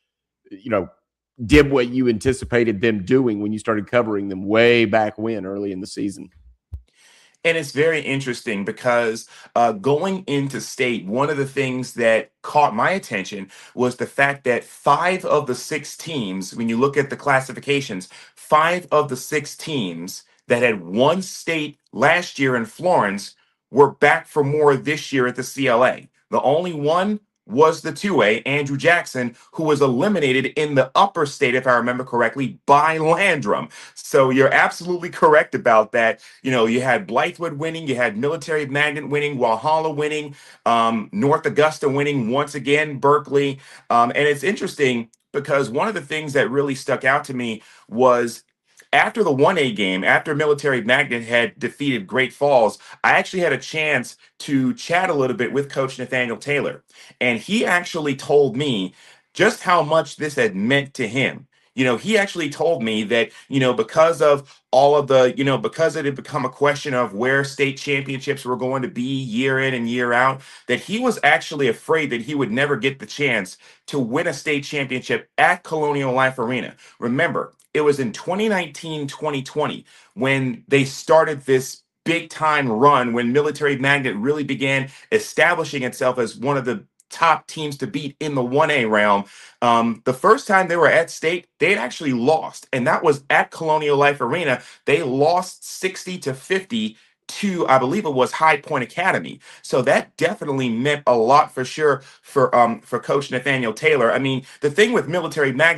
did what you anticipated them doing when you started covering them way back early in the season. And it's very interesting because going into state, one of the things that caught my attention was the fact that 5 of the 6 teams, when you look at the classifications, 5 of the 6 teams that had won state last year in Florence were back for more this year at the CLA. The only one was the 2A, Andrew Jackson, who was eliminated in the upper state, if I remember correctly, by Landrum. So you're absolutely correct about that. You had Blythewood winning, you had Military Magnet winning, Walhalla winning, North Augusta winning once again, Berkeley. And it's interesting because one of the things that really stuck out to me was after the 1A game, after Military Magnet had defeated Great Falls, I actually had a chance to chat a little bit with Coach Nathaniel Taylor. And he actually told me just how much this had meant to him. He actually told me that, because of all of the, because it had become a question of where state championships were going to be year in and year out, that he was actually afraid that he would never get the chance to win a state championship at Colonial Life Arena. Remember, it was in 2019-2020 when they started this big time run, when Military Magnet really began establishing itself as one of the top teams to beat in the 1A realm. The first time they were at state, they had actually lost, and that was at Colonial Life Arena. They lost 60-50 to, I believe it was High Point Academy. So that definitely meant a lot for sure for Coach Nathaniel Taylor. I mean, the thing with Military Magnet,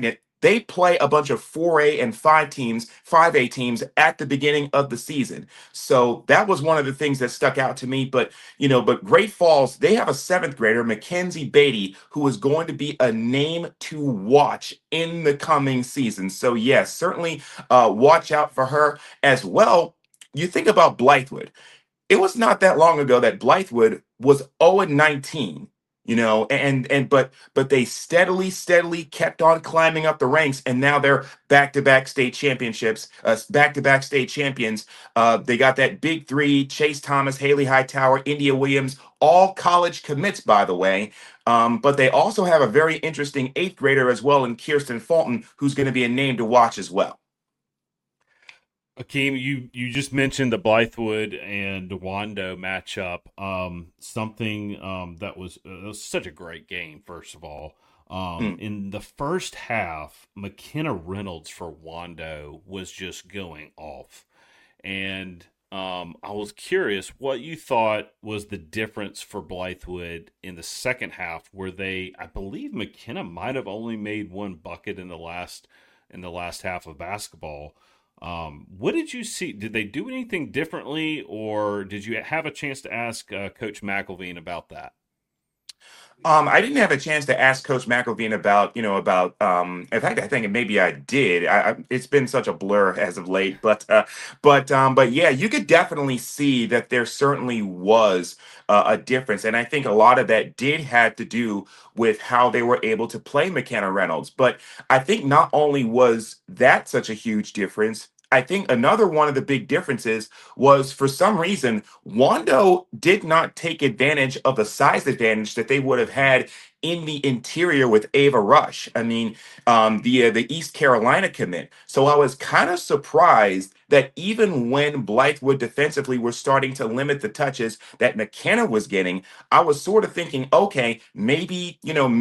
they play a bunch of 4A and 5A teams at the beginning of the season. So that was one of the things that stuck out to me. But Great Falls, they have a 7th grader, Mackenzie Beatty, who is going to be a name to watch in the coming season. So yes, certainly watch out for her as well. You think about Blythewood. It was not that long ago that Blythewood was 0-19, but they steadily kept on climbing up the ranks, and now they're back-to-back state championships, back-to-back state champions. They got that big 3: Chase Thomas, Haley Hightower, India Williams, all college commits, by the way. But they also have a very interesting 8th grader as well in Kirsten Fulton, who's going to be a name to watch as well. Akeem, you just mentioned the Blythewood and Wando matchup. Something that was such a great game. First of all, in the first half, McKenna Reynolds for Wando was just going off, and I was curious what you thought was the difference for Blythewood in the second half, where I believe McKenna might have only made 1 bucket in the last half of basketball. What did you see? Did they do anything differently, or did you have a chance to ask Coach McElveen about that? I didn't have a chance to ask Coach McElveen about, in fact, I think maybe I did. It's been such a blur as of late, but yeah, you could definitely see that there certainly was a difference. And I think a lot of that did have to do with how they were able to play McKenna Reynolds. But I think not only was that such a huge difference, I think another one of the big differences was, for some reason, Wando did not take advantage of the size advantage that they would have had in the interior with Ava Rush. I mean, the East Carolina commit. So I was kind of surprised that even when Blythewood defensively were starting to limit the touches that McKenna was getting, I was sort of thinking, okay, maybe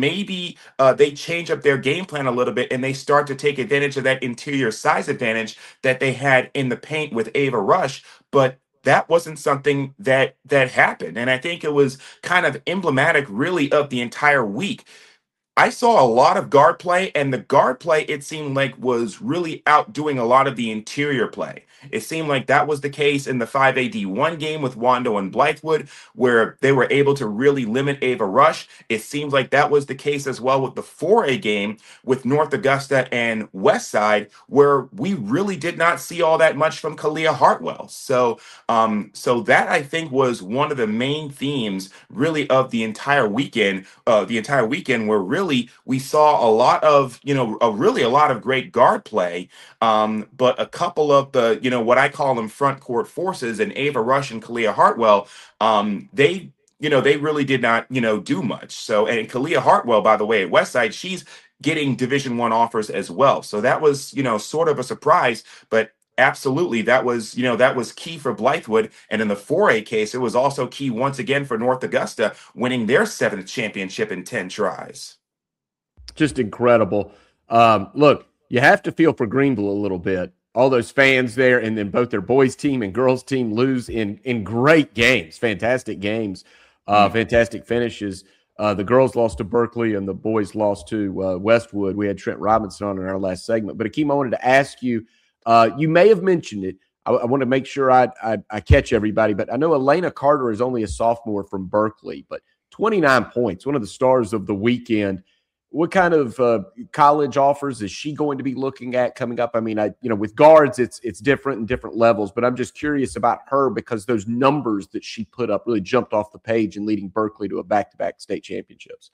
they change up their game plan a little bit and they start to take advantage of that interior size advantage that they had in the paint with Ava Rush. But that wasn't something that happened. And I think it was kind of emblematic, really, of the entire week. I saw a lot of guard play, and the guard play, it seemed like, was really outdoing a lot of the interior play. It seemed like that was the case in the 5AD1 game with Wando and Blythewood, where they were able to really limit Ava Rush. It seems like that was the case as well with the 4A game with North Augusta and Westside, where we really did not see all that much from Kalia Hartwell. So that, I think, was one of the main themes, really, of the entire weekend. Where really we saw a lot of, a lot of great guard play, but a couple of the, what I call them front court forces, and Ava Rush and Kalia Hartwell, they really did not, do much. So, and Kalia Hartwell, by the way, at Westside, she's getting Division I offers as well. So that was, sort of a surprise, but absolutely, that was key for Blythewood. And in the 4A case, it was also key once again for North Augusta, winning their 7th championship in 10 tries. Just incredible. Look, you have to feel for Greenville a little bit. All those fans there, and then both their boys team and girls team lose in great games, fantastic games, fantastic finishes. The girls lost to Berkeley and the boys lost to Westwood. We had Trent Robinson on in our last segment. But Akeem, I wanted to ask you, you may have mentioned it. I want to make sure I catch everybody, but I know Elena Carter is only a sophomore from Berkeley, but 29 points, one of the stars of the weekend. What kind of college offers is she going to be looking at coming up? I mean, with guards, it's different in different levels, but I'm just curious about her because those numbers that she put up really jumped off the page in leading Berkeley to a back-to-back state championships.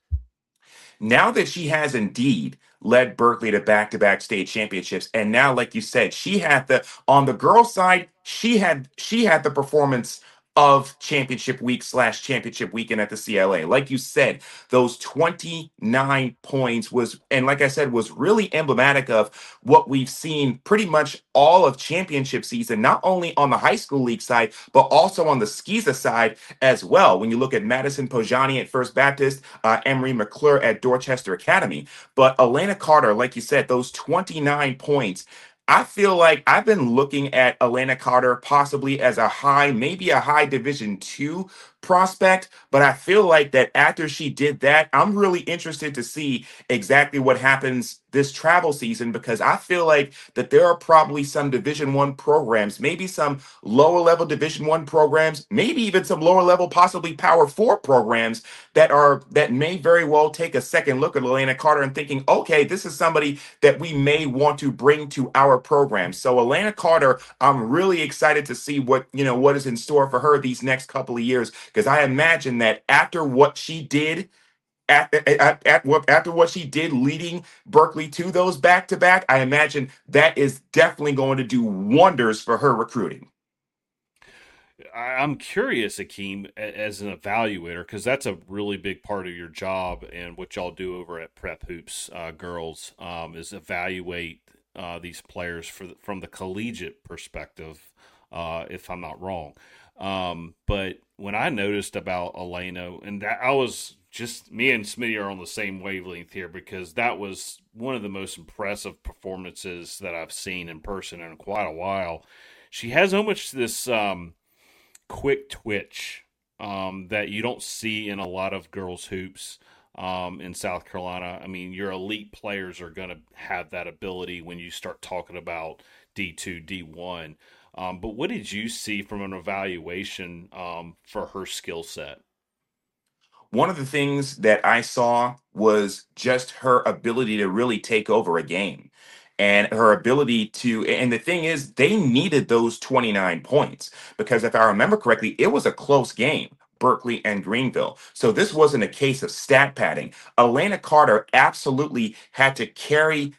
Now that she has indeed led Berkeley to back-to-back state championships, and now, like you said, on the girls' side, she had the performance of championship week / championship weekend at the CLA. Like you said, those 29 points was really emblematic of what we've seen pretty much all of championship season, not only on the high school league side, but also on the SCISA side as well. When you look at Madison Pojani at First Baptist, Emery McClure at Dorchester Academy. But Elena Carter, like you said, those 29 points, I feel like I've been looking at Elena Carter possibly as maybe a high Division II prospect, but I feel like that after she did that, I'm really interested to see exactly what happens this travel season, because I feel like that there are probably some Division I programs, maybe some lower level Division I programs, maybe even some lower level, possibly Power 4 programs that may very well take a second look at Elena Carter and thinking, okay, this is somebody that we may want to bring to our program. So Elena Carter, I'm really excited to see what is in store for her these next couple of years, because I imagine that after what she did after what she did leading Berkeley to those back-to-back, I imagine that is definitely going to do wonders for her recruiting. I'm curious, Akeem, as an evaluator, because that's a really big part of your job and what y'all do over at Prep Hoops Girls, is evaluate these players from the collegiate perspective, if I'm not wrong. But when I noticed about Elena, and that I was just, me and Smitty are on the same wavelength here, because that was one of the most impressive performances that I've seen in person in quite a while. She has so much this quick twitch that you don't see in a lot of girls hoops in South Carolina. I mean, your elite players are going to have that ability when you start talking about D2, D1. But what did you see from an evaluation for her skill set? One of the things that I saw was just her ability to really take over a game, and her ability to, and the thing is, they needed those 29 points, because if I remember correctly, it was a close game, Berkeley and Greenville. So this wasn't a case of stat padding. Elena Carter absolutely had to carry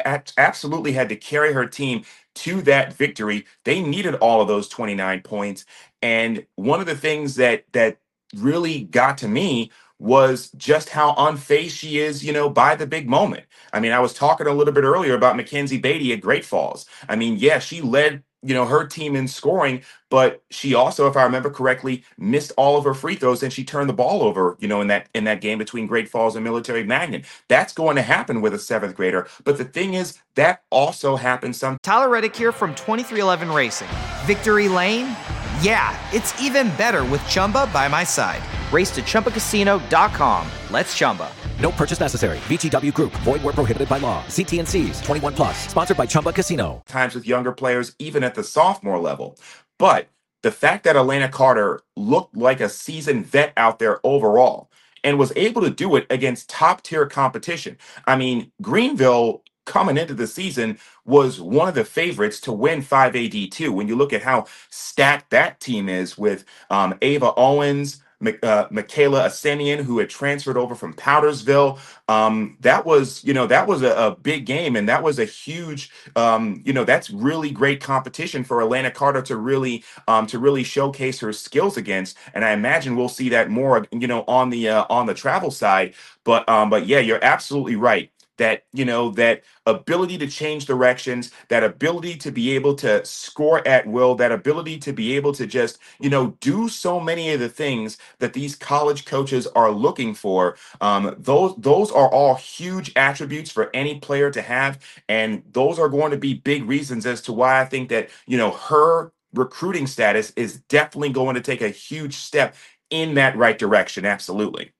her team to that victory. They needed all of those 29 points. And one of the things that really got to me was just how unfazed she is, by the big moment. I mean, I was talking a little bit earlier about Mackenzie Beatty at Great Falls. I mean, yeah, she led, her team in scoring, but she also, if I remember correctly, missed all of her free throws, and she turned the ball over, in that game between Great Falls and Military Magnet. That's going to happen with a 7th grader. But the thing is, that also happens sometimes. Tyler Reddick here from 2311 Racing. Victory Lane? Yeah, it's even better with Chumba by my side. Race to ChumbaCasino.com. Let's Chumba. No purchase necessary. VGW Group. Void where prohibited by law. See T&Cs. 21 plus. Sponsored by Chumba Casino. Times with younger players, even at the sophomore level. But the fact that Elena Carter looked like a seasoned vet out there overall and was able to do it against top-tier competition. I mean, Greenville, coming into the season, was one of the favorites to win 5AD2. When you look at how stacked that team is with Ava Owens, Michaela Asenian, who had transferred over from Powdersville. That was a big game, and that was a huge, that's really great competition for Elena Carter to really showcase her skills against. And I imagine we'll see that more, on the travel side. But yeah, you're absolutely right. That ability to change directions, that ability to be able to score at will, that ability to be able to just, do so many of the things that these college coaches are looking for. Those are all huge attributes for any player to have. And those are going to be big reasons as to why I think that, her recruiting status is definitely going to take a huge step in that right direction. Absolutely.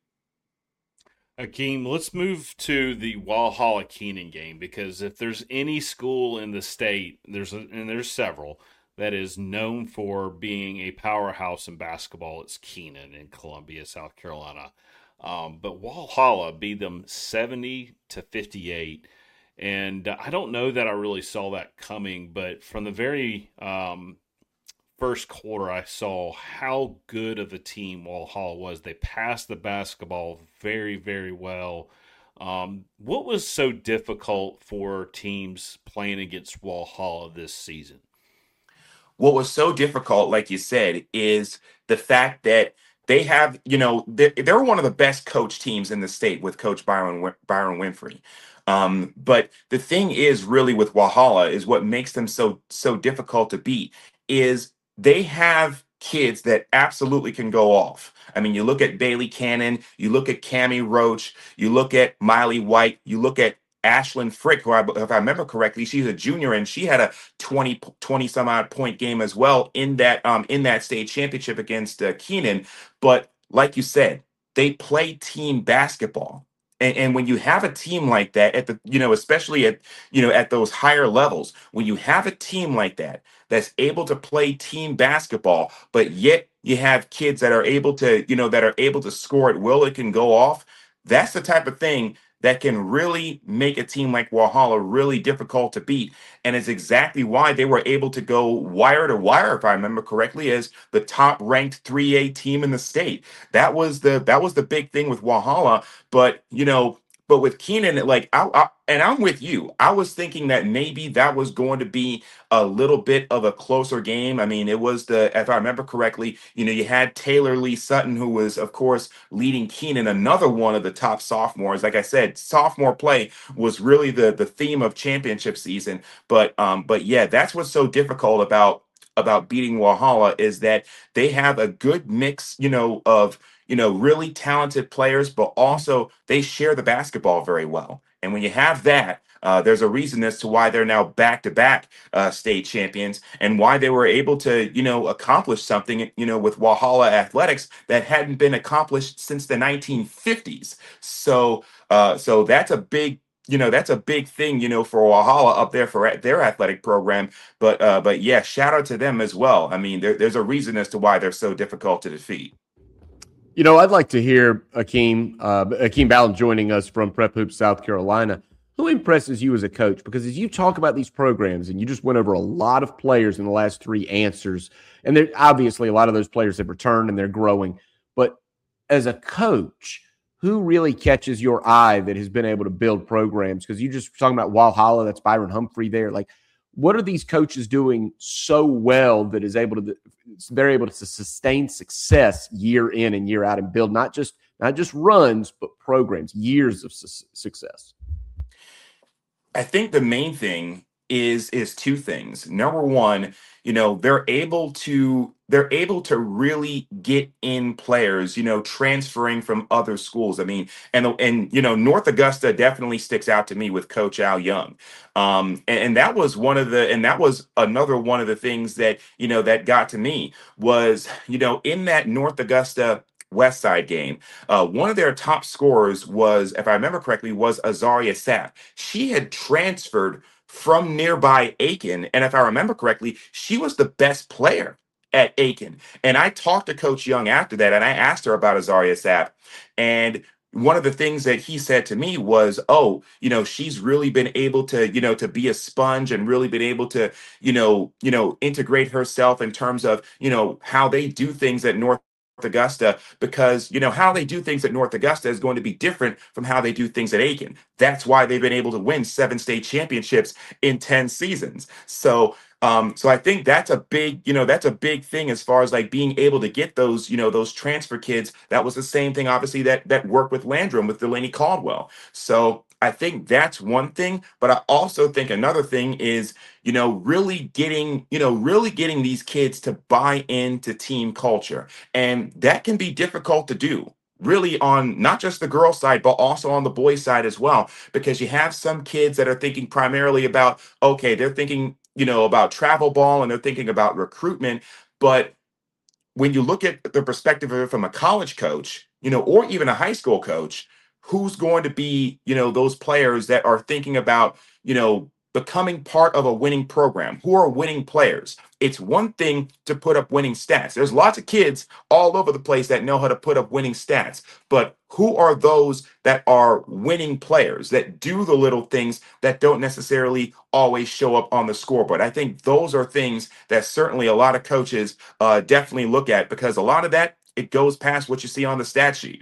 Akeem, let's move to the Walhalla Keenan game, because if there's any school in the state, there's several, that is known for being a powerhouse in basketball, it's Keenan in Columbia, South Carolina. But Walhalla beat them 70-58, and I don't know that I really saw that coming, but from the very first quarter, I saw how good of a team Walhalla was. They passed the basketball very, very well. What was so difficult for teams playing against Walhalla this season? What was so difficult, like you said, is the fact that they have, they're one of the best coach teams in the state with Coach Byron Winfrey. But the thing is, really, with Walhalla, is what makes them so difficult to beat is they have kids that absolutely can go off. I mean, you look at Bailey Cannon, you look at Cammie Roach, you look at Miley White, you look at Ashlyn Frick, who, if I remember correctly, she's a junior, and she had a 20 some odd point game as well in that state championship against Keenan. But like you said, they play team basketball. And when you have a team like that at the, especially at, at those higher levels, when you have a team like that that's able to play team basketball, but yet you have kids that are able to, that are able to score at will, it can go off. That's the type of thing that can really make a team like Walhalla really difficult to beat. And it's exactly why they were able to go wire to wire, if I remember correctly, as the top ranked 3A team in the state. That was the big thing with Walhalla. But but with Kenan, like and I'm with you. I was thinking that maybe that was going to be a little bit of a closer game. I mean, it was if I remember correctly, you had Taylor Lee Sutton, who was, of course, leading Kenan, another one of the top sophomores. Like I said, sophomore play was really the theme of championship season. But yeah, that's what's so difficult about beating Walhalla is that they have a good mix, of really talented players, but also they share the basketball very well. And when you have that, there's a reason as to why they're now back-to-back state champions and why they were able to, accomplish something, with Walhalla athletics that hadn't been accomplished since the 1950s. So that's a big thing, for Walhalla up there for their athletic program. But yeah, shout out to them as well. I mean, there's a reason as to why they're so difficult to defeat. I'd like to hear Akeem Ballin joining us from Prep Hoops, South Carolina. Who impresses you as a coach? Because as you talk about these programs, and you just went over a lot of players in the last 3 answers, and obviously a lot of those players have returned and they're growing. But as a coach, who really catches your eye that has been able to build programs? Because you just talking about Walhalla, that's Byron Humphrey there. Like, what are these coaches doing so well that they're able to sustain success year in and year out and build not just runs, but programs, years of success? I think the main thing is 2 things. Number one, they're able to really get in players, transferring from other schools. I mean, and North Augusta definitely sticks out to me with Coach Al Young. And that was another one of the things that, that got to me was, in that North Augusta West Side game, one of their top scorers was, if I remember correctly, was Azaria Sapp. She had transferred from nearby Aiken, and if I remember correctly, she was the best player at Aiken. And I talked to Coach Young after that, and I asked her about Azaria Sapp, and one of the things that he said to me was, she's really been able to, to be a sponge and really been able to, integrate herself in terms of, how they do things at North Augusta, because how they do things at North Augusta is going to be different from how they do things at Aiken. That's why they've been able to win 7 state championships in 10 seasons. So I think that's a big thing as far as like being able to get those, those transfer kids. That was the same thing, obviously, that worked with Landrum, with Delaney Caldwell. So I think that's one thing, but I also think another thing is, really getting these kids to buy into team culture. And that can be difficult to do, really, on not just the girls' side, but also on the boys' side as well, because you have some kids that are thinking primarily about, they're thinking, about travel ball and they're thinking about recruitment. But when you look at the perspective of it from a college coach, or even a high school coach, who's going to be, those players that are thinking about, becoming part of a winning program, who are winning players. It's one thing to put up winning stats. There's lots of kids all over the place that know how to put up winning stats, but who are those that are winning players, that do the little things that don't necessarily always show up on the scoreboard? I think those are things that certainly a lot of coaches definitely look at, because a lot of that, it goes past what you see on the stat sheet.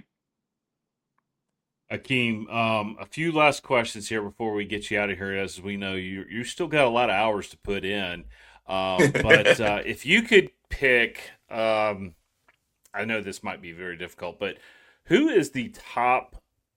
Akeem, a few last questions here before we get you out of here. As we know, you still got a lot of hours to put in. But if you could pick, I know this might be very difficult, but who is the top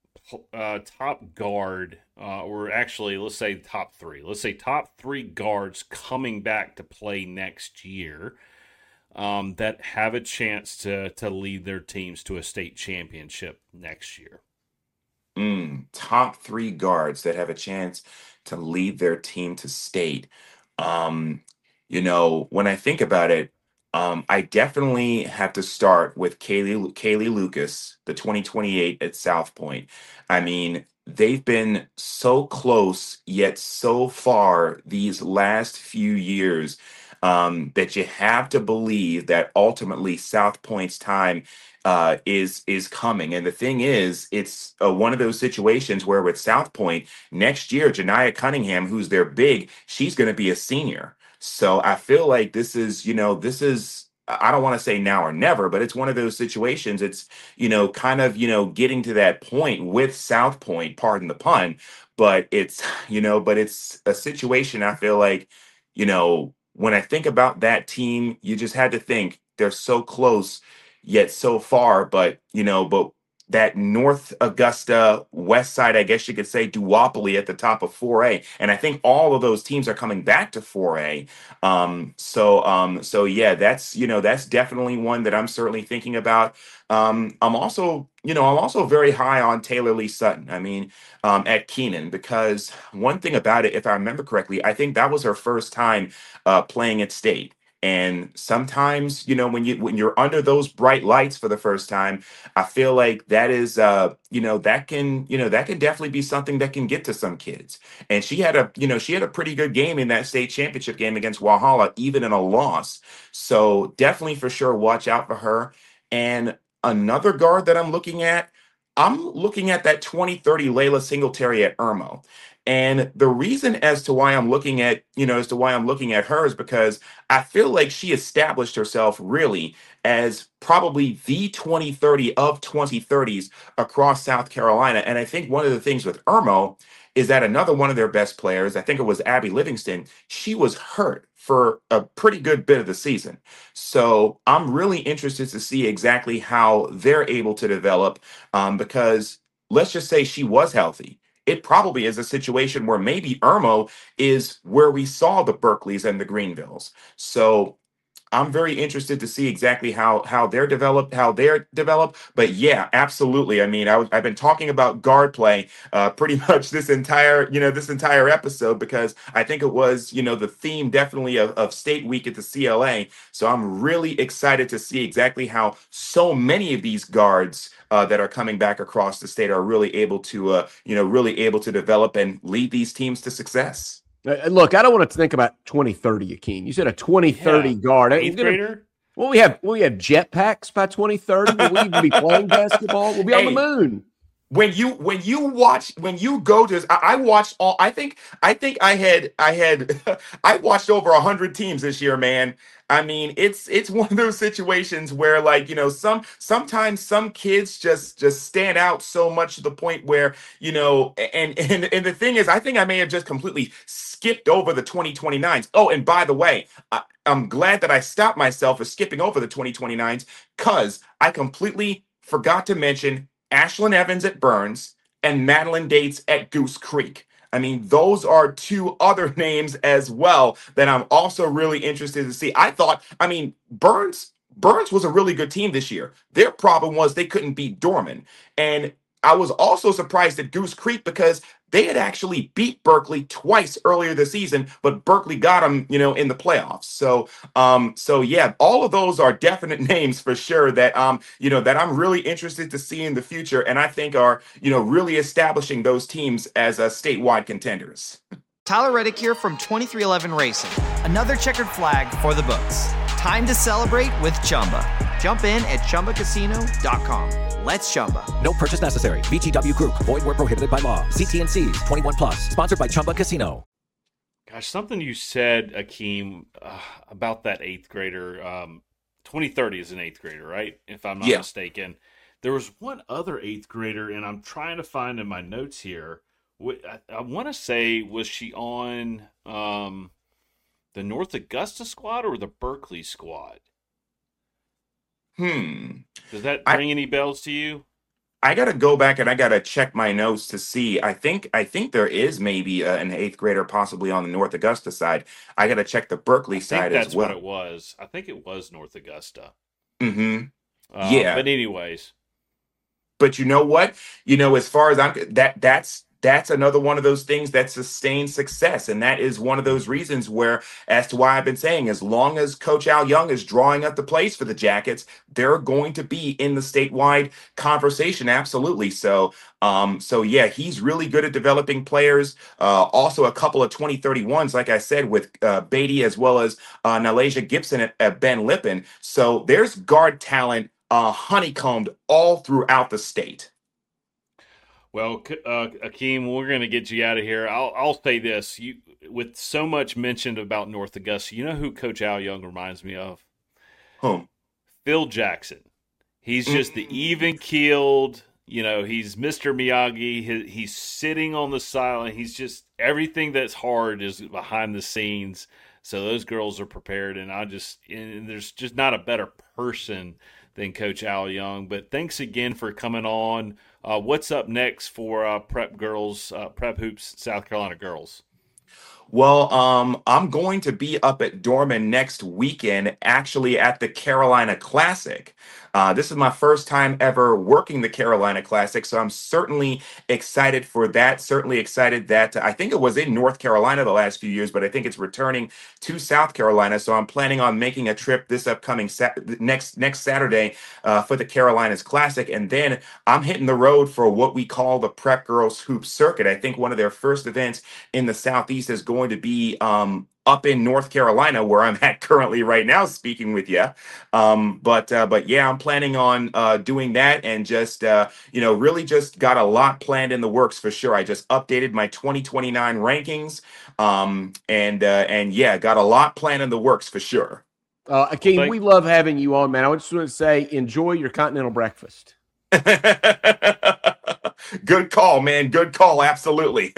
guard, or actually, let's say top 3. Let's say top 3 guards coming back to play next year, that have a chance to lead their teams to a state championship next year. Top 3 guards that have a chance to lead their team to state. When I think about it, I definitely have to start with Kaylee Lucas, the 2028 at South Point. I mean, they've been so close yet so far these last few years, that you have to believe that ultimately South Point's time is coming. And the thing is, it's one of those situations where with South Point next year, Janiyah Cunningham, who's their big, she's going to be a senior. So I feel like this is, I don't want to say now or never, but it's one of those situations. It's, kind of, getting to that point with South Point, pardon the pun, but it's, but it's a situation I feel like, when I think about that team, you just had to think they're so close yet so far, but, but that North Augusta, West Side, I guess you could say, duopoly at the top of 4A. And I think all of those teams are coming back to 4A. So yeah, that's definitely one that I'm certainly thinking about. I'm also very high on Taylor Lee Sutton. I mean, at Keenan, because one thing about it, if I remember correctly, I think that was her first time playing at State. And sometimes, when you're under those bright lights for the first time, I feel like that is, that can definitely be something that can get to some kids. And she had a pretty good game in that state championship game against Walhalla, even in a loss. So definitely for sure, watch out for her. And another guard that I'm looking at that 2030 Layla Singletary at Irmo. And the reason as to why I'm looking at her is because I feel like she established herself really as probably the 2030 of 2030s across South Carolina. And I think one of the things with Irmo is that another one of their best players, I think it was Abby Livingston, she was hurt for a pretty good bit of the season. So I'm really interested to see exactly how they're able to develop, because let's just say she was healthy. It probably is a situation where maybe Irmo is where we saw the Berkeleys and the Greenvilles. So I'm very interested to see exactly how they're developed. But yeah, absolutely. I mean, I've been talking about guard play pretty much this entire episode, because I think it was, the theme definitely of State Week at the CLA. So I'm really excited to see exactly how so many of these guards that are coming back across the state are really able to develop and lead these teams to success. Look, I don't want to think about 2030, Akeem. You said a 2030 guard. Eighth grader? Will we have jetpacks by 2030? Will we even be playing basketball? We'll be on the moon. When you go to, I watched all. I think I watched over 100 teams this year, man. I mean, it's one of those situations where, like, sometimes some kids just stand out so much to the point where, and the thing is, I think I may have just completely skipped over the 2029s. Oh, and by the way, I'm glad that I stopped myself for skipping over the 2029s, because I completely forgot to mention Ashlyn Evans at Burns and Madeline Dates at Goose Creek. I mean, those are two other names as well that I'm also really interested to see. Burns was a really good team this year. Their problem was they couldn't beat Dorman. And I was also surprised at Goose Creek, because they had actually beat Berkeley twice earlier this season, but Berkeley got them, in the playoffs. So yeah, all of those are definite names for sure that that I'm really interested to see in the future, and I think are really establishing those teams as statewide contenders. Tyler Reddick here from 2311 Racing. Another checkered flag for the books. Time to celebrate with Chumba. Jump in at ChumbaCasino.com. Let's Chumba. No purchase necessary. VGW Group. Void where prohibited by law. See T&Cs. 21+. Sponsored by Chumba Casino. Gosh, something you said, Akeem, about that eighth grader. 2030 is an eighth grader, right? If I'm not mistaken. There was one other eighth grader, and I'm trying to find in my notes here. I want to say, was she on the North Augusta squad or the Berkeley squad? Does that ring any bells to you? I got to go back and I got to check my notes to see. I think there is maybe an eighth grader possibly on the North Augusta side. I got to check the Berkeley side as well. That's what it was. I think it was North Augusta. Mm-hmm. Yeah. But anyways. But you know what? As far as that's that's another one of those things that sustains success. And that is one of those reasons where, as to why I've been saying, as long as Coach Al Young is drawing up the plays for the Jackets, they're going to be in the statewide conversation. Absolutely. So yeah, he's really good at developing players. Also a couple of 2031s, like I said, with Beatty as well as Nalasia Gibson at Ben Lippen. So there's guard talent honeycombed all throughout the state. Well, Akeem, we're going to get you out of here. I'll say this. With so much mentioned about North Augusta, you know who Coach Al Young reminds me of? Whom? Phil Jackson. He's just the even-keeled, he's Mr. Miyagi. He's sitting on the sideline. He's just, everything that's hard is behind the scenes. So those girls are prepared, and there's just not a better person than Coach Al Young. But thanks again for coming on. What's up next for Prep Hoops South Carolina girls? Well, I'm going to be up at Dorman next weekend, actually at the Carolina Classic. This is my first time ever working the Carolina Classic, so I'm certainly excited for that. Certainly excited that I think it was in North Carolina the last few years, but I think it's returning to South Carolina. So I'm planning on making a trip this upcoming next Saturday for the Carolinas Classic, and then I'm hitting the road for what we call the Prep Girls Hoop Circuit. I think one of their first events in the Southeast is going to be up in North Carolina, where I'm at currently right now speaking with you. But yeah, I'm planning on doing that, and just really just got a lot planned in the works for sure. I just updated my 2029 rankings, and yeah, got a lot planned in the works for sure. Akeem, we love having you on, man. I just want to say, enjoy your continental breakfast. Good call, man. Good call. Absolutely.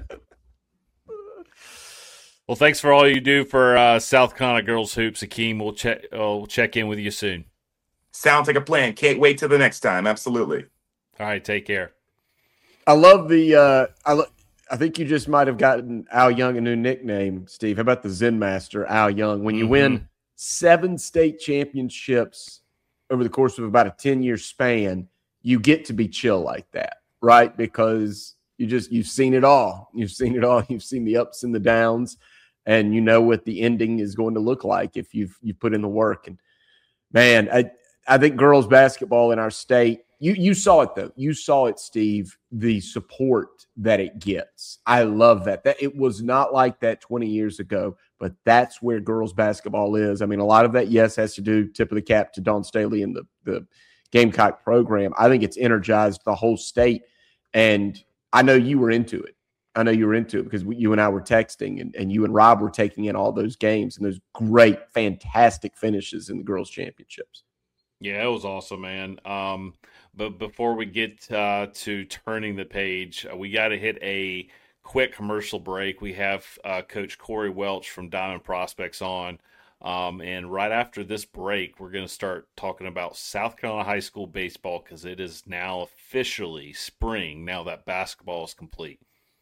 Well, thanks for all you do for South Carolina girls hoops, Akeem. We'll check in with you soon. Sounds like a plan. Can't wait till the next time. Absolutely. All right, take care. I love the. I think you just might have gotten Al Young a new nickname, Steve. How about the Zen Master, Al Young? When you win 7 state championships over the course of about a 10-year span, you get to be chill like that, right? Because you've seen it all. You've seen it all. You've seen the ups and the downs. And you know what the ending is going to look like if you've put in the work. And man, I think girls basketball in our state, you saw it though. You saw it, Steve, the support that it gets. I love that. That it was not like that 20 years ago, but that's where girls basketball is. I mean, a lot of that, yes, has to do tip of the cap to Dawn Staley and the Gamecock program. I think it's energized the whole state. And I know you were into it. Because you and I were texting, and you and Rob were taking in all those games and those great, fantastic finishes in the girls' championships. Yeah, it was awesome, man. But before we get to turning the page, we got to hit a quick commercial break. We have Coach Corey Welch from Diamond Prospects on. And right after this break, we're going to start talking about South Carolina high school baseball, because it is now officially spring now that basketball is complete.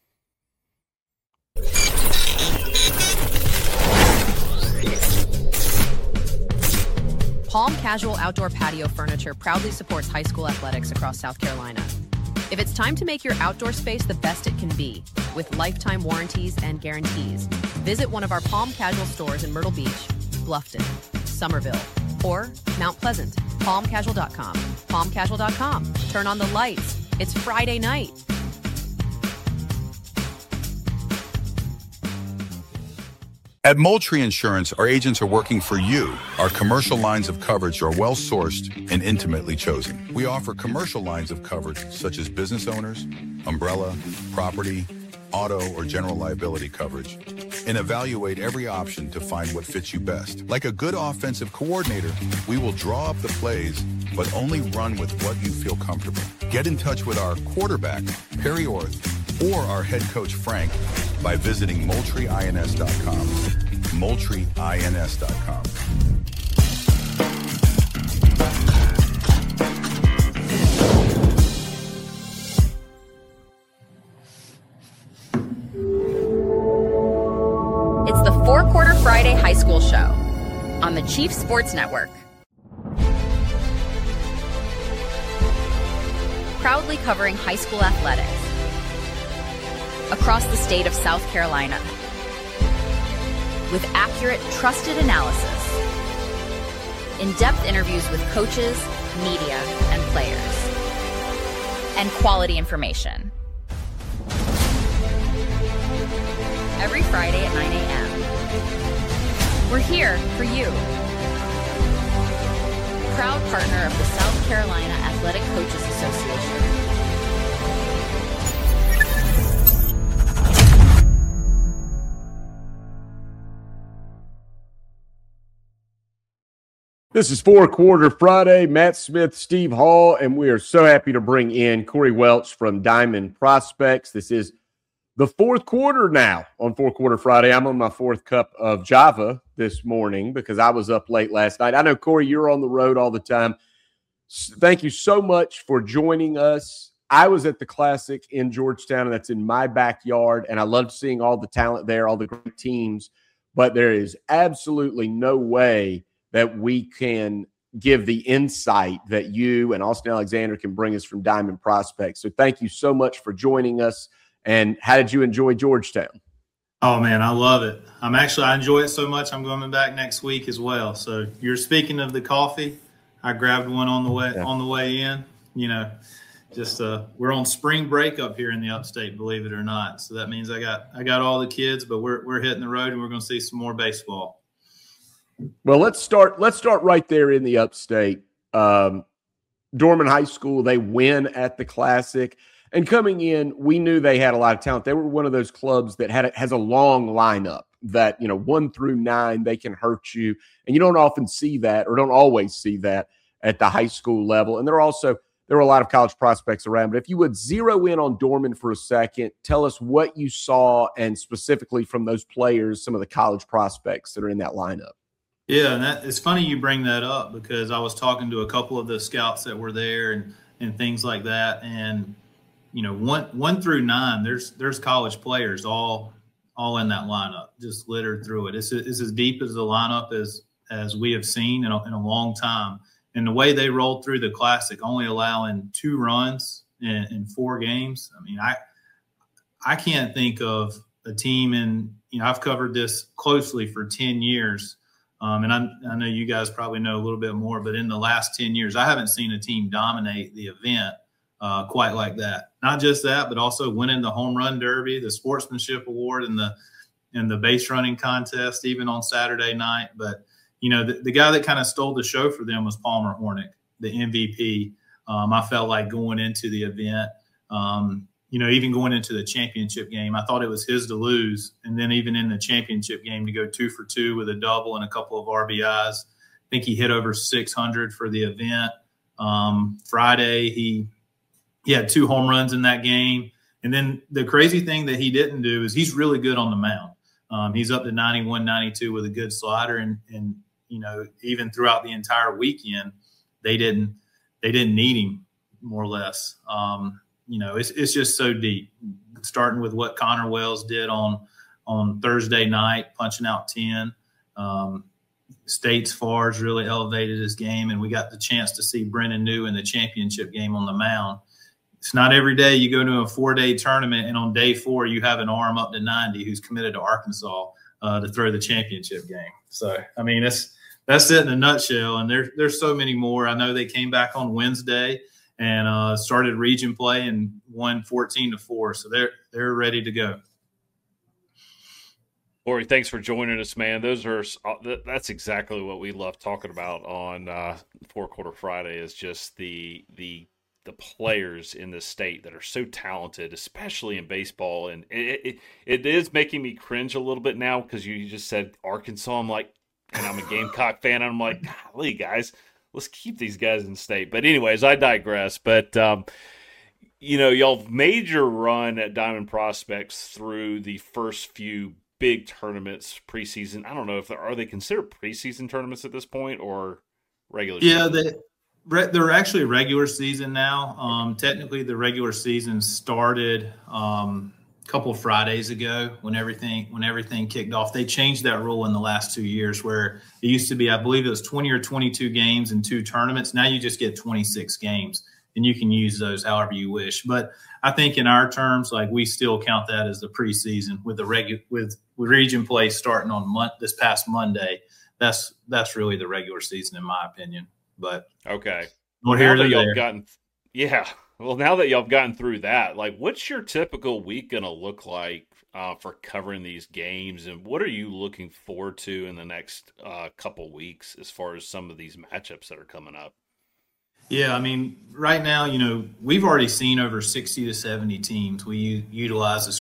Palm Casual Outdoor Patio Furniture proudly supports high school athletics across South Carolina. If it's time to make your outdoor space the best it can be, with lifetime warranties and guarantees, visit one of our Palm Casual stores in Myrtle Beach, Bluffton, Somerville, or Mount Pleasant. PalmCasual.com. PalmCasual.com. Turn on the lights. It's Friday night. At Moultrie Insurance, our agents are working for you. Our commercial lines of coverage are well-sourced and intimately chosen. We offer commercial lines of coverage such as business owners, umbrella, property, auto, or general liability coverage, and evaluate every option to find what fits you best. Like a good offensive coordinator, we will draw up the plays, but only run with what you feel comfortable. Get in touch with our quarterback, Perry Orth, or our head coach, Frank, by visiting MoultrieINS.com. MoultrieINS.com. It's the 4-Quarter Friday High School Show on the Chief Sports Network. Proudly covering high school athletics. across the state of South Carolina. With accurate, trusted analysis, in-depth interviews with coaches, media, and players, and quality information. Every Friday at 9 a.m. We're here for you. Proud partner of the South Carolina Athletic Coaches Association. This is Four Quarter Friday. Matt Smith, Steve Hall, and we are so happy to bring in Corey Welch from Diamond Prospects. This is the fourth quarter now on Four Quarter Friday. I'm on my fourth cup of Java this morning because I was up late last night. I know, Corey, you're on the road all the time. Thank you so much for joining us. I was at the Classic in Georgetown, and that's in my backyard, and I loved seeing all the talent there, all the great teams, but there is absolutely no way that we can give the insight that you and Austin Alexander can bring us from Diamond Prospects. So thank you so much for joining us. And how did you enjoy Georgetown? Oh, man, I love it. I enjoy it so much, I'm going back next week as well. So you're speaking of the coffee. I grabbed one on the way in. You know, just we're on spring break up here in the upstate, believe it or not. So that means I got all the kids, but we're hitting the road and we're going to see some more baseball. Well, let's start right there in the upstate. Dorman High School, they win at the Classic. And coming in, we knew they had a lot of talent. They were one of those clubs that has a long lineup that, 1 through 9, they can hurt you. And you don't often see that or don't always see that at the high school level. And there were a lot of college prospects around. But if you would zero in on Dorman for a second, tell us what you saw and specifically from those players, some of the college prospects that are in that lineup. Yeah, and it's funny you bring that up because I was talking to a couple of the scouts that were there and things like that. And, 1 through 9, there's college players all in that lineup, just littered through it. It's as deep as the lineup as we have seen in a long time. And the way they rolled through the Classic, only allowing 2 runs in 4 games. I mean, I can't think of a team I've covered this closely for 10 years. And I know you guys probably know a little bit more, but in the last 10 years, I haven't seen a team dominate the event quite like that. Not just that, but also winning the home run derby, the sportsmanship award, and the base running contest, even on Saturday night. But, the guy that kind of stole the show for them was Palmer Hornick, the MVP. I felt like going into the event, even going into the championship game, I thought it was his to lose. And then even in the championship game to go 2 for 2 with a double and a couple of RBIs. I think he hit over 600 for the event. Friday, he had 2 home runs in that game. And then the crazy thing that he didn't do is he's really good on the mound. He's up to 91, 92 with a good slider. And even throughout the entire weekend, they didn't need him, more or less. It's just so deep, starting with what Connor Wells did on Thursday night, punching out 10. States Far's really elevated his game, and we got the chance to see Brennan New in the championship game on the mound. It's not every day you go to a 4-day tournament, and on day 4 you have an arm up to 90 who's committed to Arkansas to throw the championship game. So, I mean, that's it in a nutshell, and there's so many more. I know they came back on Wednesday and started region play and won 14-4. So they're ready to go. Corey, thanks for joining us, man. That's exactly what we love talking about on Four Quarter Friday is just the players in the state that are so talented, especially in baseball. And it is making me cringe a little bit now because you just said Arkansas. I'm like, and I'm a Gamecock fan. I'm like, golly, guys. Let's keep these guys in state. But anyways, I digress. But, y'all made your run at Diamond Prospects through the first few big tournaments preseason. I don't know are they considered preseason tournaments at this point or regular season? Yeah, they're actually regular season now. Technically, the regular season started a couple of Fridays ago when everything kicked off. They changed that rule in the last 2 years where it used to be, I believe it was 20 or 22 games in 2 tournaments. Now you just get 26 games. and you can use those however you wish. But I think in our terms, like, we still count that as the preseason with with region play starting on this past Monday. That's really the regular season, in my opinion. But okay, well, here now that y'all gotten, well, now that y'all have gotten through that, like, what's your typical week going to look like for covering these games, and what are you looking forward to in the next couple weeks as far as some of these matchups that are coming up? Yeah, I mean, right now, we've already seen over 60 to 70 teams. We utilize this.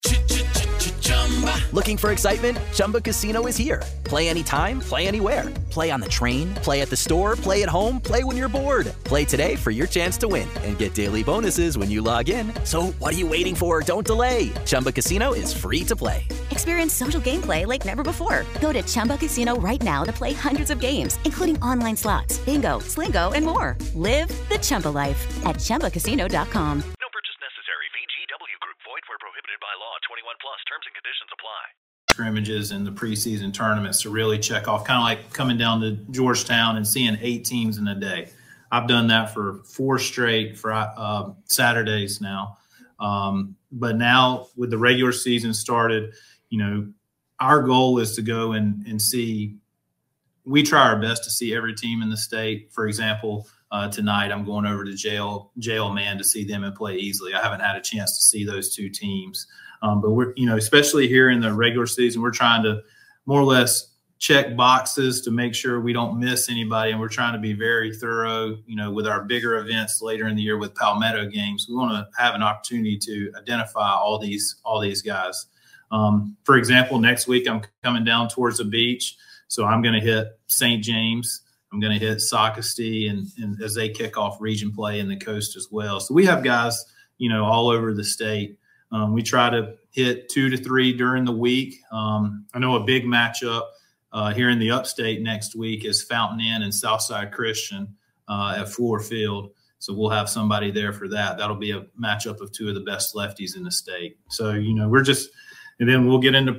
Looking for excitement? Chumba Casino is here. Play anytime, play anywhere. Play on the train, play at the store, play at home, play when you're bored. Play today for your chance to win and get daily bonuses when you log in. So what are you waiting for? Don't delay. Chumba Casino is free to play. Experience social gameplay like never before. Go to Chumba Casino right now to play hundreds of games, including online slots, bingo, Slingo, and more. Live the Chumba life at ChumbaCasino.com. No purchase necessary. VGW Group. Void where prohibited by law. 21 plus. Terms and conditions apply. Scrimmages and the preseason tournaments to really check off, kind of like coming down to Georgetown and seeing 8 teams in a day. I've done that for 4 straight Saturdays now. But now with the regular season started, our goal is to go and see. We try our best to see every team in the state. For example, tonight I'm going over to Jail Man to see them and play easily. I haven't had a chance to see those 2 teams. But we're, especially here in the regular season, we're trying to more or less check boxes to make sure we don't miss anybody. And we're trying to be very thorough, with our bigger events later in the year with Palmetto games. We want to have an opportunity to identify all these guys. For example, next week I'm coming down towards the beach. So I'm going to hit St. James. I'm going to hit Socastee and as they kick off region play in the coast as well. So we have guys, all over the state. We try to hit 2 to 3 during the week. I know a big matchup here in the upstate next week is Fountain Inn and Southside Christian at Fluor Field. So we'll have somebody there for that. That'll be a matchup of 2 of the best lefties in the state. So, and then we'll get into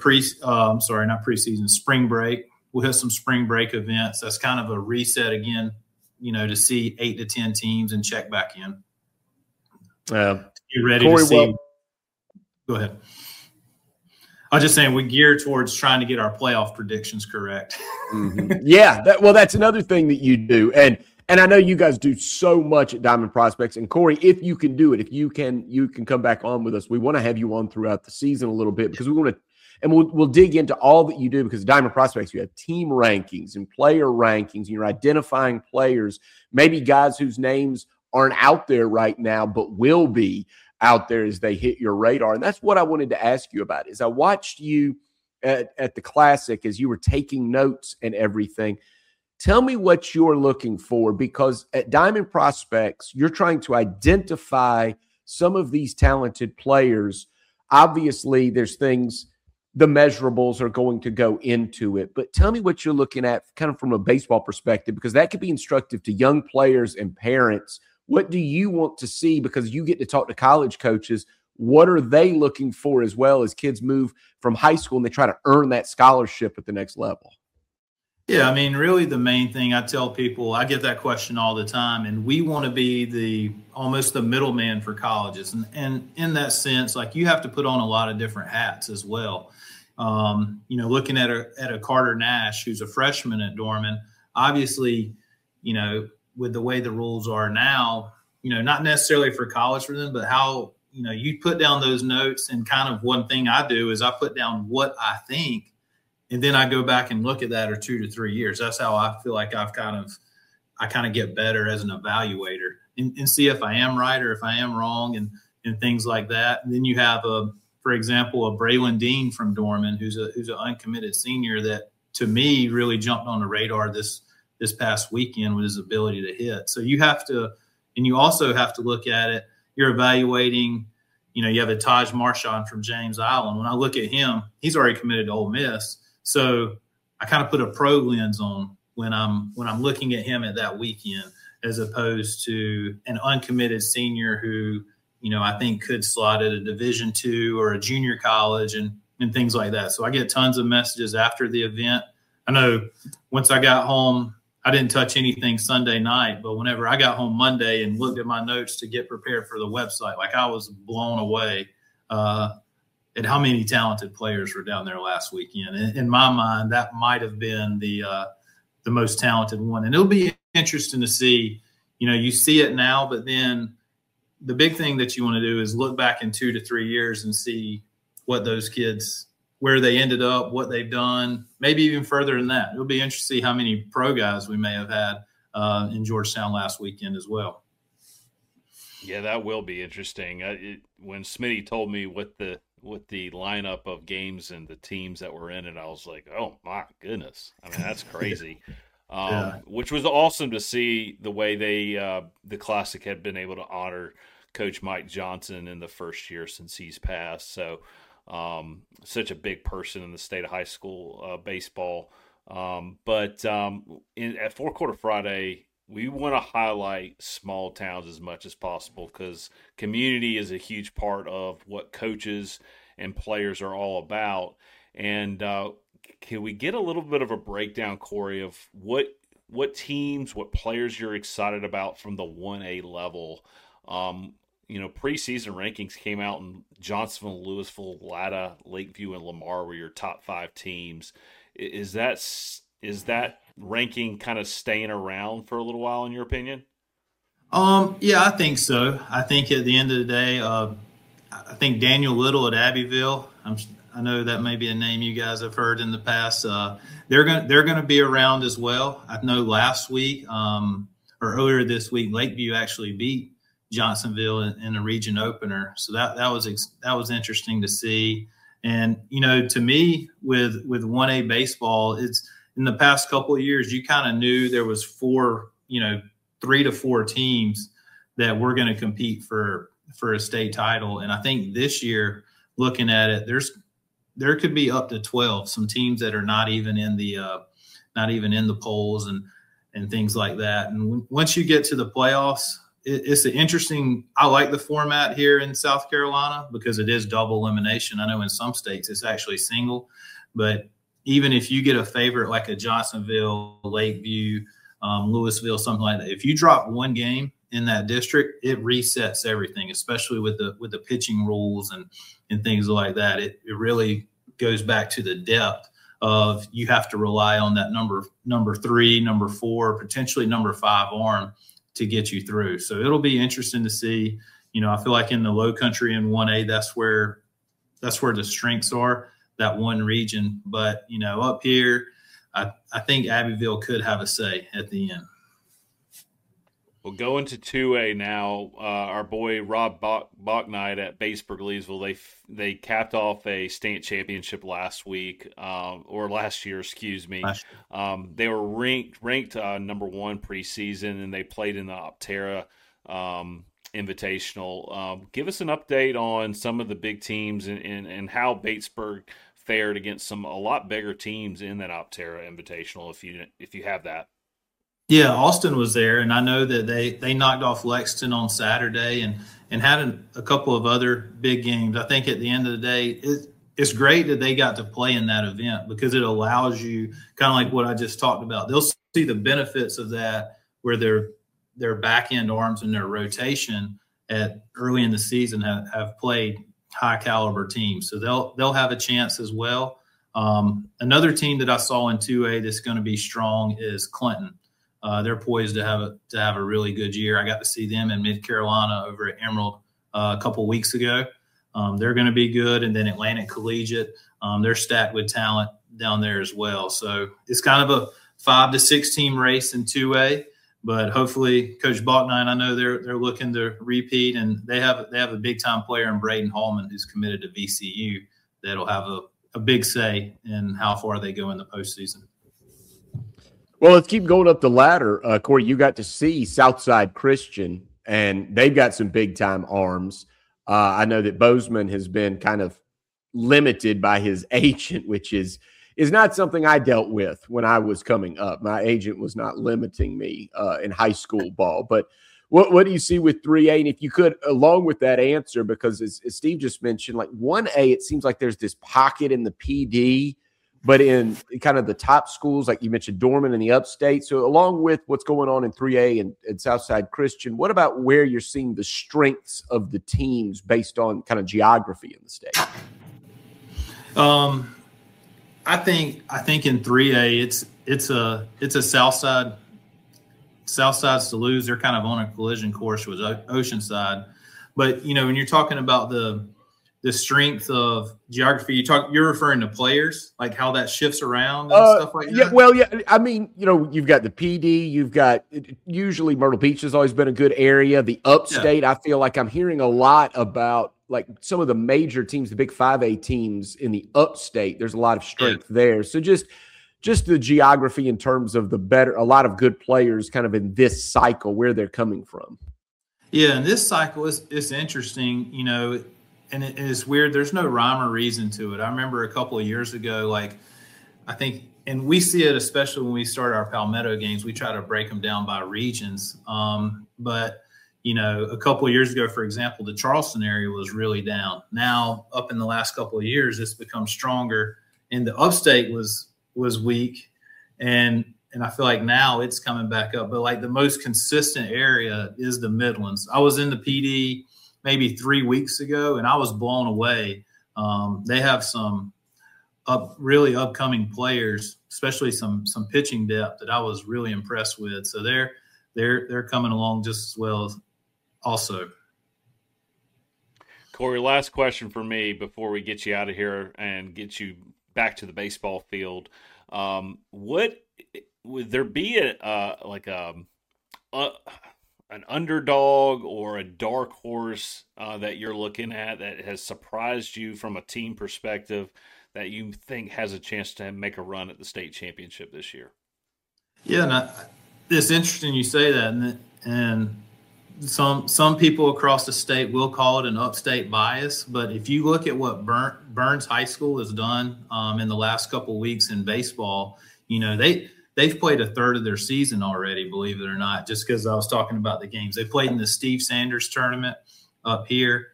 spring break. We'll have some spring break events. That's kind of a reset again, to see 8 to 10 teams and check back in. Get ready to see. Go ahead. I was just saying we gear towards trying to get our playoff predictions correct. Mm-hmm. Yeah. That's another thing that you do. And I know you guys do so much at Diamond Prospects. And Corey, if you can do it, if you can come back on with us. We want to have you on throughout the season a little bit because we want to, and we'll dig into all that you do because Diamond Prospects, you have team rankings and player rankings. And you're identifying players, maybe guys whose names aren't out there right now, but will be out there as they hit your radar. And that's what I wanted to ask you about is I watched you at the Classic as you were taking notes and everything. Tell me what you're looking for, because at Diamond Prospects, you're trying to identify some of these talented players. Obviously, there's things, the measurables are going to go into it, but tell me what you're looking at kind of from a baseball perspective, because that could be instructive to young players and parents. What do you want to see? Because you get to talk to college coaches. What are they looking for as well as kids move from high school and they try to earn that scholarship at the next level? Yeah, I mean, really the main thing I tell people, I get that question all the time, and we want to be almost the middleman for colleges. And in that sense, like, you have to put on a lot of different hats as well. Looking at a Carter Nash, who's a freshman at Dorman, obviously, with the way the rules are now, not necessarily for college for them, but how, you put down those notes. And kind of one thing I do is I put down what I think, and then I go back and look at that or 2 to 3 years. That's how I feel like I kind of get better as an evaluator and see if I am right or if I am wrong and things like that. And then you have for example, a Braylon Dean from Dorman, who's an uncommitted senior that to me really jumped on the radar this past weekend with his ability to hit. So you have to, and you also have to look at it. You're evaluating, you have a Taj Marchand from James Island. When I look at him, he's already committed to Ole Miss. So I kind of put a pro lens on when I'm looking at him at that weekend, as opposed to an uncommitted senior who, I think could slot at a Division II or a junior college and things like that. So I get tons of messages after the event. I know once I got home, I didn't touch anything Sunday night, but whenever I got home Monday and looked at my notes to get prepared for the website, like I was blown away at how many talented players were down there last weekend. In my mind, that might have been the most talented one. And it'll be interesting to see, you see it now, but then the big thing that you want to do is look back in 2 to 3 years and see what those kids, where they ended up, what they've done, maybe even further than that. It'll be interesting to see how many pro guys we may have had in Georgetown last weekend as well. Yeah, that will be interesting. When Smitty told me what the lineup of games and the teams that were in it, I was like, oh my goodness. I mean, that's crazy. Which was awesome to see the way the Classic had been able to honor Coach Mike Johnson in the first year since he's passed. So such a big person in the state of high school baseball. But at Four Quarter Friday, we want to highlight small towns as much as possible because community is a huge part of what coaches and players are all about. And can we get a little bit of a breakdown, Corey, of what teams, what players you're excited about from the 1A level? Preseason rankings came out in Johnsonville, Louisville, Latta, Lakeview, and Lamar were your top 5 teams. Is that ranking kind of staying around for a little while, in your opinion? Yeah, I think so. I think at the end of the day, I think Daniel Little at Abbeville, I know that may be a name you guys have heard in the past. They're going to be around as well. I know last week or earlier this week, Lakeview actually beat Johnsonville in a region opener. So that was interesting to see. And, to me with 1A baseball, it's in the past couple of years, you kind of knew there was 3 to 4 teams that were going to compete for a state title. And I think this year, looking at it, there could be up to 12, some teams that are not even in the polls and things like that. And once you get to the playoffs, it's I like the format here in South Carolina because it is double elimination. I know in some states it's actually single, but even if you get a favorite like a Johnsonville, Lakeview, Louisville, something like that, if you drop one game in that district, it resets everything, especially with the pitching rules and things like that. It really goes back to the depth of you have to rely on that number 3, number 4, potentially number 5 arm to get you through. So it'll be interesting to see. I feel like in the Low Country in 1A, that's where the strengths are, that one region. But up here, I think Abbeville could have a say at the end. Well, going to 2A now, our boy Rob Bachnight at Batesburg Leesville, they capped off a state championship last week, or last year, excuse me. They were ranked number 1 preseason, and they played in the Optera Invitational. Give us an update on some of the big teams and how Batesburg fared against a lot bigger teams in that Optera Invitational, if you have that. Yeah, Austin was there, and I know that they knocked off Lexington on Saturday and had a couple of other big games. I think at the end of the day, it's great that they got to play in that event because it allows you, kind of like what I just talked about, they'll see the benefits of that where their back-end arms and their rotation at early in the season have played high-caliber teams. So they'll have a chance as well. Another team that I saw in 2A that's going to be strong is Clinton. They're poised to have a really good year. I got to see them in Mid-Carolina over at Emerald a couple weeks ago. They're going to be good. And then Atlantic Collegiate, they're stacked with talent down there as well. So it's kind of a 5 to 6 team race in 2A. But hopefully, Coach Bachnight, I know they're looking to repeat, and they have a big time player in Braden Hallman who's committed to VCU that'll have a big say in how far they go in the postseason. Well, let's keep going up the ladder. Corey, you got to see Southside Christian, and they've got some big-time arms. I know that Bozeman has been kind of limited by his agent, which is not something I dealt with when I was coming up. My agent was not limiting me in high school ball. But what do you see with 3A? And if you could, along with that answer, because as Steve just mentioned, like 1A, it seems like there's this pocket in the PD but in kind of the top schools, like you mentioned, Dorman in the upstate. So along with what's going on in 3A and Southside Christian, what about where you're seeing the strengths of the teams based on kind of geography in the state? I think in 3A it's a Southside's to lose. They're kind of on a collision course with Oceanside. But when you're talking about the strength of geography, you're referring to players, like how that shifts around and stuff like that. Yeah, well, yeah. I mean, you've got the PD, you've got usually Myrtle Beach has always been a good area. The upstate, I feel like I'm hearing a lot about like some of the major teams, the big 5A teams in the upstate. There's a lot of strength there. So just the geography in terms of a lot of good players kind of in this cycle, where they're coming from. Yeah, and this cycle is interesting, and it's weird. There's no rhyme or reason to it. I remember a couple of years ago, I think, and we see it especially when we start our Palmetto games, we try to break them down by regions. But a couple of years ago, for example, the Charleston area was really down. Now, up in the last couple of years, it's become stronger, and the upstate was weak, and I feel like now it's coming back up. But like the most consistent area is the Midlands. I was in the PD maybe 3 weeks ago, and I was blown away. They have some really upcoming players, especially some pitching depth that I was really impressed with. So they're coming along just as well also. Corey, last question for me before we get you out of here and get you back to the baseball field. Would there be an underdog or a dark horse that you're looking at that has surprised you from a team perspective that you think has a chance to make a run at the state championship this year? Yeah, and it's interesting you say that, and some people across the state will call it an upstate bias, but if you look at what Burns High School has done in the last couple of weeks in baseball, they've played a third of their season already, believe it or not, just because I was talking about the games. They played in the Steve Sanders tournament up here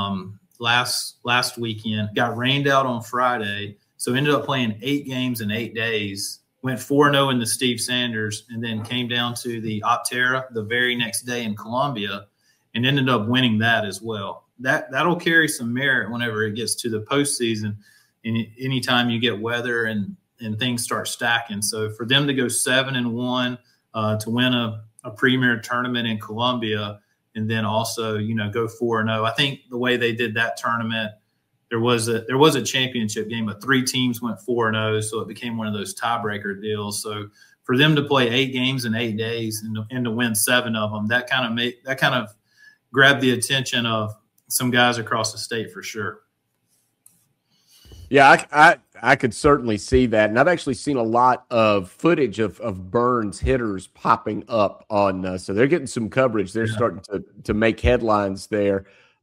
last weekend, got rained out on Friday, so ended up playing 8 games in 8 days, went 4-0 in the Steve Sanders, and then came down to the Optera the very next day in Columbia and ended up winning that as well. That'll carry some merit whenever it gets to the postseason, and anytime you get weather and things start stacking. So for them to go 7-1 to win a premier tournament in Columbia, and then also go 4-0. I think the way they did that tournament, there was a championship game, but 3 teams went 4-0, so it became one of those tiebreaker deals. So for them to play 8 games in 8 days and to win 7 of them, that kind of grabbed the attention of some guys across the state for sure. Yeah, I could certainly see that. And I've actually seen a lot of footage of Burns hitters popping up on so they're getting some coverage. They're starting to make headlines there.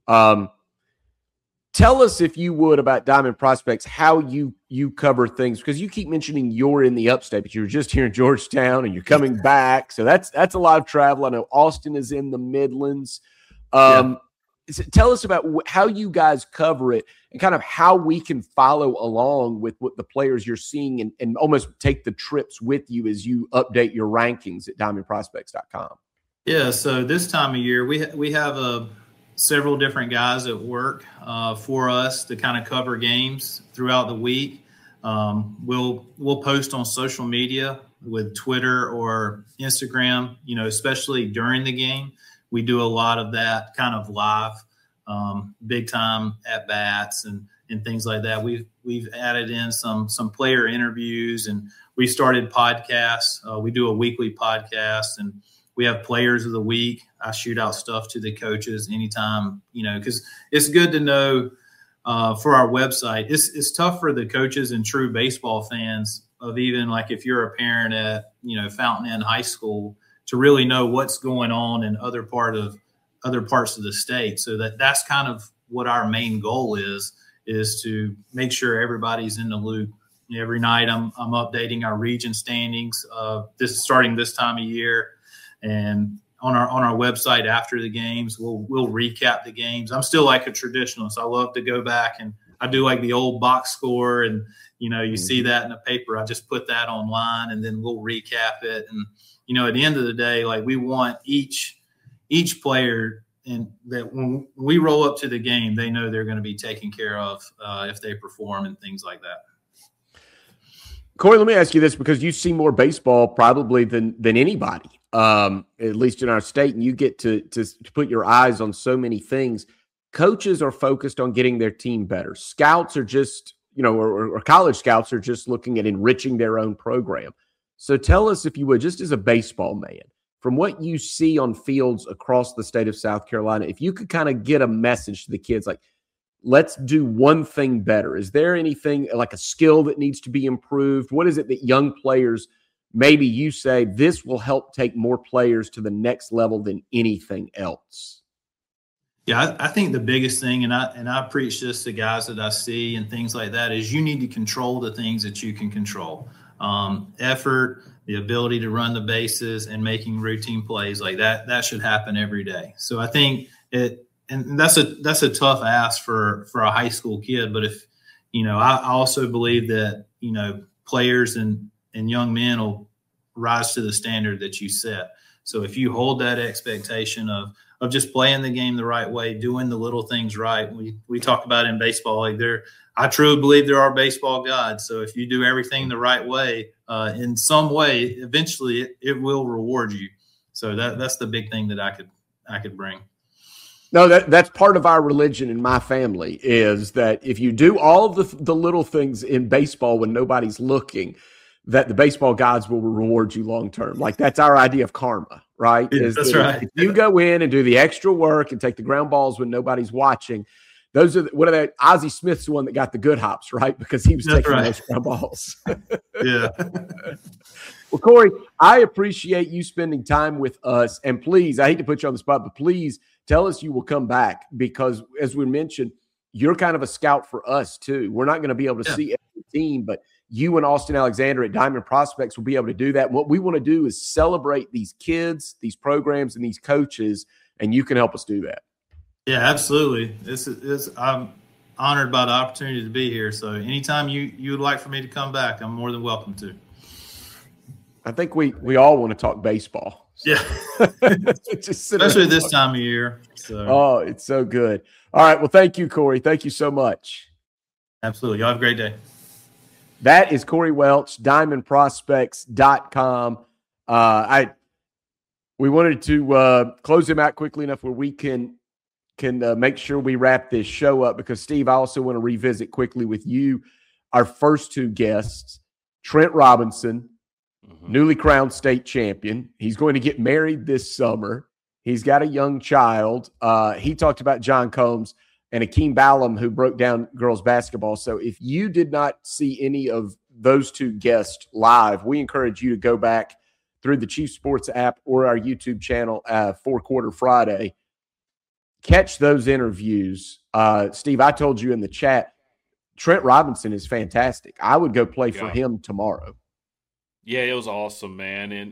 Tell us, if you would, about Diamond Prospects, how you cover things, because you keep mentioning you're in the upstate, but you were just here in Georgetown and you're coming back. So that's a lot of travel. I know Austin is in the Midlands. Tell us about how you guys cover it and kind of how we can follow along with what the players you're seeing and almost take the trips with you as you update your rankings at diamondprospects.com. Yeah, so this time of year, we have several different guys at work for us to kind of cover games throughout the week. We'll post on social media with Twitter or Instagram, especially during the game. We do a lot of that kind of live, big time at bats and things like that. We've added in some player interviews, and we started podcasts. We do a weekly podcast, and we have players of the week. I shoot out stuff to the coaches anytime, because it's good to know for our website. It's tough for the coaches and true baseball fans of even like if you're a parent at, Fountain Inn High School, to really know what's going on in other parts of the state. So that's kind of what our main goal is to make sure everybody's in the loop. Every night I'm updating our region standings. This is starting this time of year, and on our website after the games, we'll recap the games. I'm still like a traditionalist. I love to go back, and I do like the old box score, and you see that in the paper. I just put that online, and then we'll recap it. And at the end of the day, like, we want each player, and that when we roll up to the game, they know they're going to be taken care of if they perform and things like that. Corey, let me ask you this, because you see more baseball probably than anybody, at least in our state, and you get to put your eyes on so many things. Coaches are focused on getting their team better. Scouts are just, or college scouts are just looking at enriching their own program. So tell us, if you would, just as a baseball man, from what you see on fields across the state of South Carolina, if you could kind of get a message to the kids, like, let's do one thing better. Is there anything, like a skill that needs to be improved? What is it that young players, maybe you say, this will help take more players to the next level than anything else? Yeah, I think the biggest thing, and I preach this to guys that I see and things like that, is you need to control the things that you can control. Effort, the ability to run the bases, and making routine plays like that. That should happen every day. So I think and that's a tough ask for a high school kid. But if I also believe that players and young men will rise to the standard that you set. So if you hold that expectation of just playing the game the right way, doing the little things right, we talk about in baseball, like I truly believe there are baseball gods. So if you do everything the right way, in some way, eventually it will reward you. So that's the big thing that I could bring. No, that's part of our religion in my family, is that if you do all of the little things in baseball when nobody's looking, that the baseball gods will reward you long term. Like, that's our idea of karma, right? That's right. If you go in and do the extra work and take the ground balls when nobody's watching, those are Ozzie Smith's the one that got the good hops, right? Because he was taking those ground balls. Yeah. Well, Corey, I appreciate you spending time with us. And please, I hate to put you on the spot, but please tell us you will come back, because as we mentioned, you're kind of a scout for us too. We're not going to be able to see every team, but you and Austin Alexander at Diamond Prospects will be able to do that. And what we want to do is celebrate these kids, these programs, and these coaches, and you can help us do that. Yeah, absolutely. I'm honored by the opportunity to be here. So anytime you would like for me to come back, I'm more than welcome to. I think we all want to talk baseball. So. Yeah. Especially this time of year. So. Oh, it's so good. All right. Well, thank you, Corey. Thank you so much. Absolutely. Y'all have a great day. That is Corey Welch, diamondprospects.com. We wanted to close him out quickly enough where we can make sure we wrap this show up, because, Steve, I also want to revisit quickly with you our first two guests. Trent Robinson, newly crowned state champion. He's going to get married this summer. He's got a young child. He talked about John Combs and Akeem Ballum, who broke down girls basketball. So if you did not see any of those two guests live, we encourage you to go back through the Chief Sports app or our YouTube channel, 4-Quarter Friday. Catch those interviews. Steve, I told you in the chat, Trent Robinson is fantastic. I would go play for him tomorrow. Yeah, it was awesome, man. And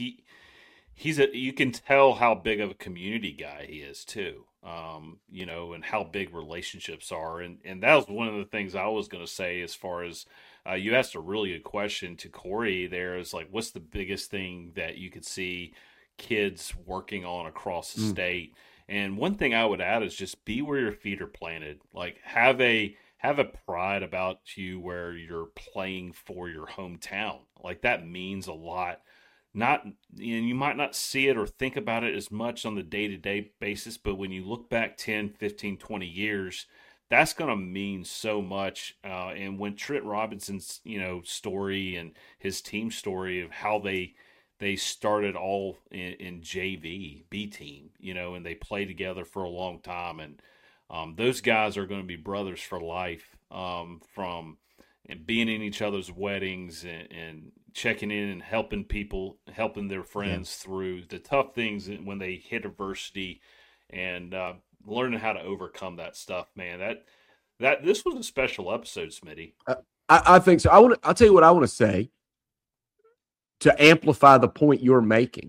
you can tell how big of a community guy he is too. And how big relationships are. And that was one of the things I was going to say, as far as you asked a really good question to Corey there, is like, what's the biggest thing that you could see kids working on across the state? And one thing I would add is just be where your feet are planted. Like, have a pride about you where you're playing for your hometown. Like, that means a lot. You might not see it or think about it as much on the day-to-day basis, but when you look back 10, 15, 20 years, that's going to mean so much. And when Trent Robinson's, story and his team story of how they started all in JV, B team, and they played together for a long time. And those guys are going to be brothers for life, from being in each other's weddings and checking in and helping their friends through the tough things when they hit adversity, and learning how to overcome that stuff, man. That this was a special episode, Smitty. I think so. I'll tell you what I want to say to amplify the point you're making.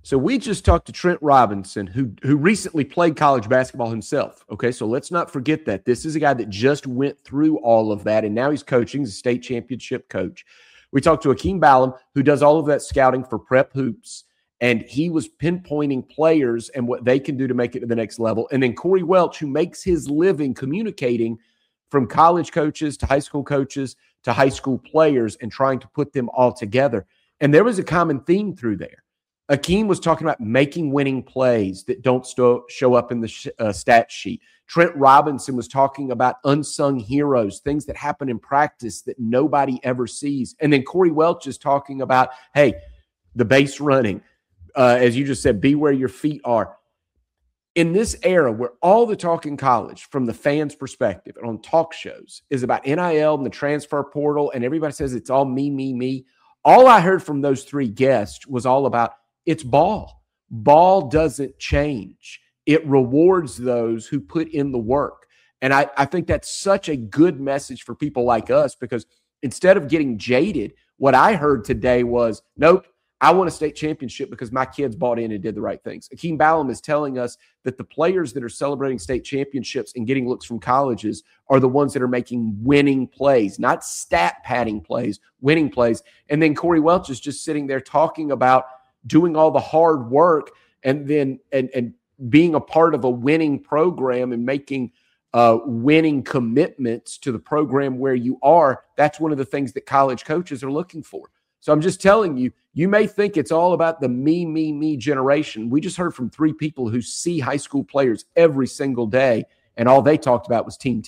So we just talked to Trent Robinson, who recently played college basketball himself. Okay, so let's not forget that. This is a guy that just went through all of that, and now he's coaching. He's a state championship coach. We talked to Akeem Ballum, who does all of that scouting for Prep Hoops, and he was pinpointing players and what they can do to make it to the next level. And then Corey Welch, who makes his living communicating from college coaches to high school coaches to high school players and trying to put them all together. And there was a common theme through there. Akeem was talking about making winning plays that don't show up in the stat sheet. Trent Robinson was talking about unsung heroes, things that happen in practice that nobody ever sees. And then Corey Welch is talking about, hey, the base running, as you just said, be where your feet are. In this era where all the talk in college from the fans' perspective and on talk shows is about NIL and the transfer portal, and everybody says it's all me, all I heard from those three guests was all about it's ball. Ball doesn't change. It rewards those who put in the work. And I think that's such a good message for people like us, because instead of getting jaded, what I heard today was, nope, I want a state championship because my kids bought in and did the right things. Akeem Ballum is telling us that the players that are celebrating state championships and getting looks from colleges are the ones that are making winning plays, not stat padding plays, winning plays. And then Corey Welch is just sitting there talking about doing all the hard work and then and being a part of a winning program and making winning commitments to the program where you are. That's one of the things that college coaches are looking for. So I'm just telling you, you may think it's all about the me generation. We just heard from three people who see high school players every single day, and all they talked about was team.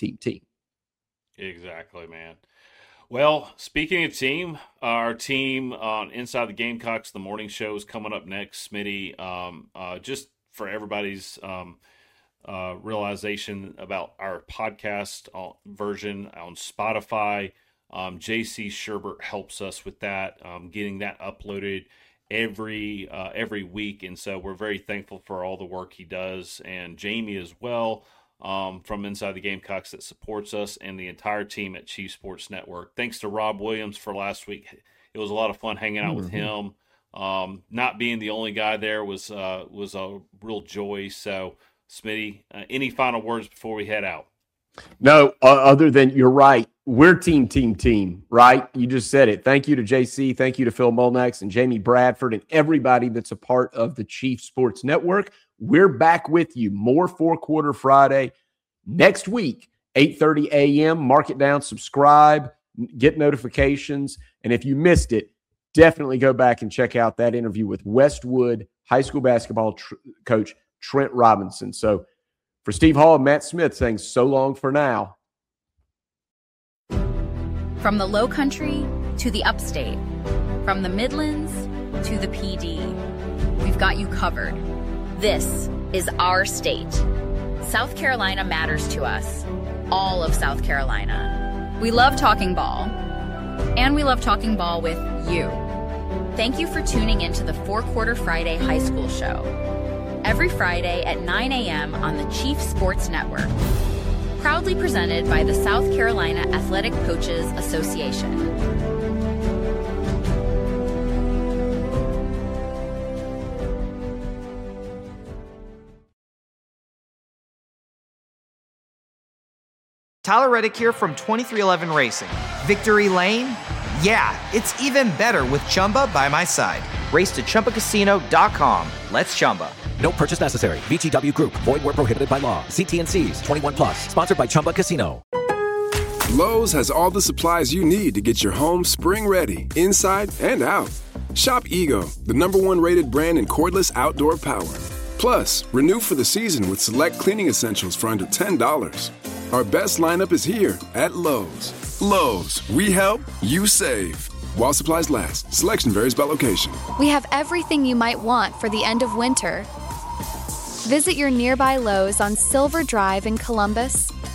Exactly, man. Well, speaking of team, our team on Inside the Gamecocks, the morning show is coming up next, Smitty. Just for everybody's realization about our podcast version on Spotify, JC Sherbert helps us with that, getting that uploaded every week. And so we're very thankful for all the work he does, and Jamie as well. From Inside the Gamecocks that supports us, and the entire team at Chief Sports Network. Thanks to Rob Williams for last week. It was a lot of fun hanging out with him. Not being the only guy there was a real joy. So, Smitty, any final words before we head out? No, other than you're right. We're team, right? You just said it. Thank you to JC. Thank you to Phil Molnax and Jamie Bradford and everybody that's a part of the Chief Sports Network. We're back with you. More 4-Quarter Friday next week, 8:30 a.m. Mark it down, subscribe, get notifications. And if you missed it, definitely go back and check out that interview with Westwood high school basketball coach Trent Robinson. So for Steve Hall and Matt Smith saying so long for now. From the Low Country to the Upstate, from the Midlands to the PD, we've got you covered. This is our state. South Carolina matters to us. All of South Carolina. We love talking ball. And we love talking ball with you. Thank you for tuning into the 4-Quarter Friday High School Show. Every Friday at 9 a.m. on the Chief Sports Network. Proudly presented by the South Carolina Athletic Coaches Association. Tyler Reddick here from 2311 Racing. Victory Lane? Yeah, it's even better with Chumba by my side. Race to ChumbaCasino.com. Let's Chumba. No purchase necessary. VGW Group. Void where prohibited by law. See T&Cs. 21+. Sponsored by Chumba Casino. Lowe's has all the supplies you need to get your home spring ready, inside and out. Shop Ego, the #1 rated brand in cordless outdoor power. Plus, renew for the season with select cleaning essentials for under $10. Our best lineup is here at Lowe's. Lowe's, we help, you save. While supplies last, selection varies by location. We have everything you might want for the end of winter. Visit your nearby Lowe's on Silver Drive in Columbus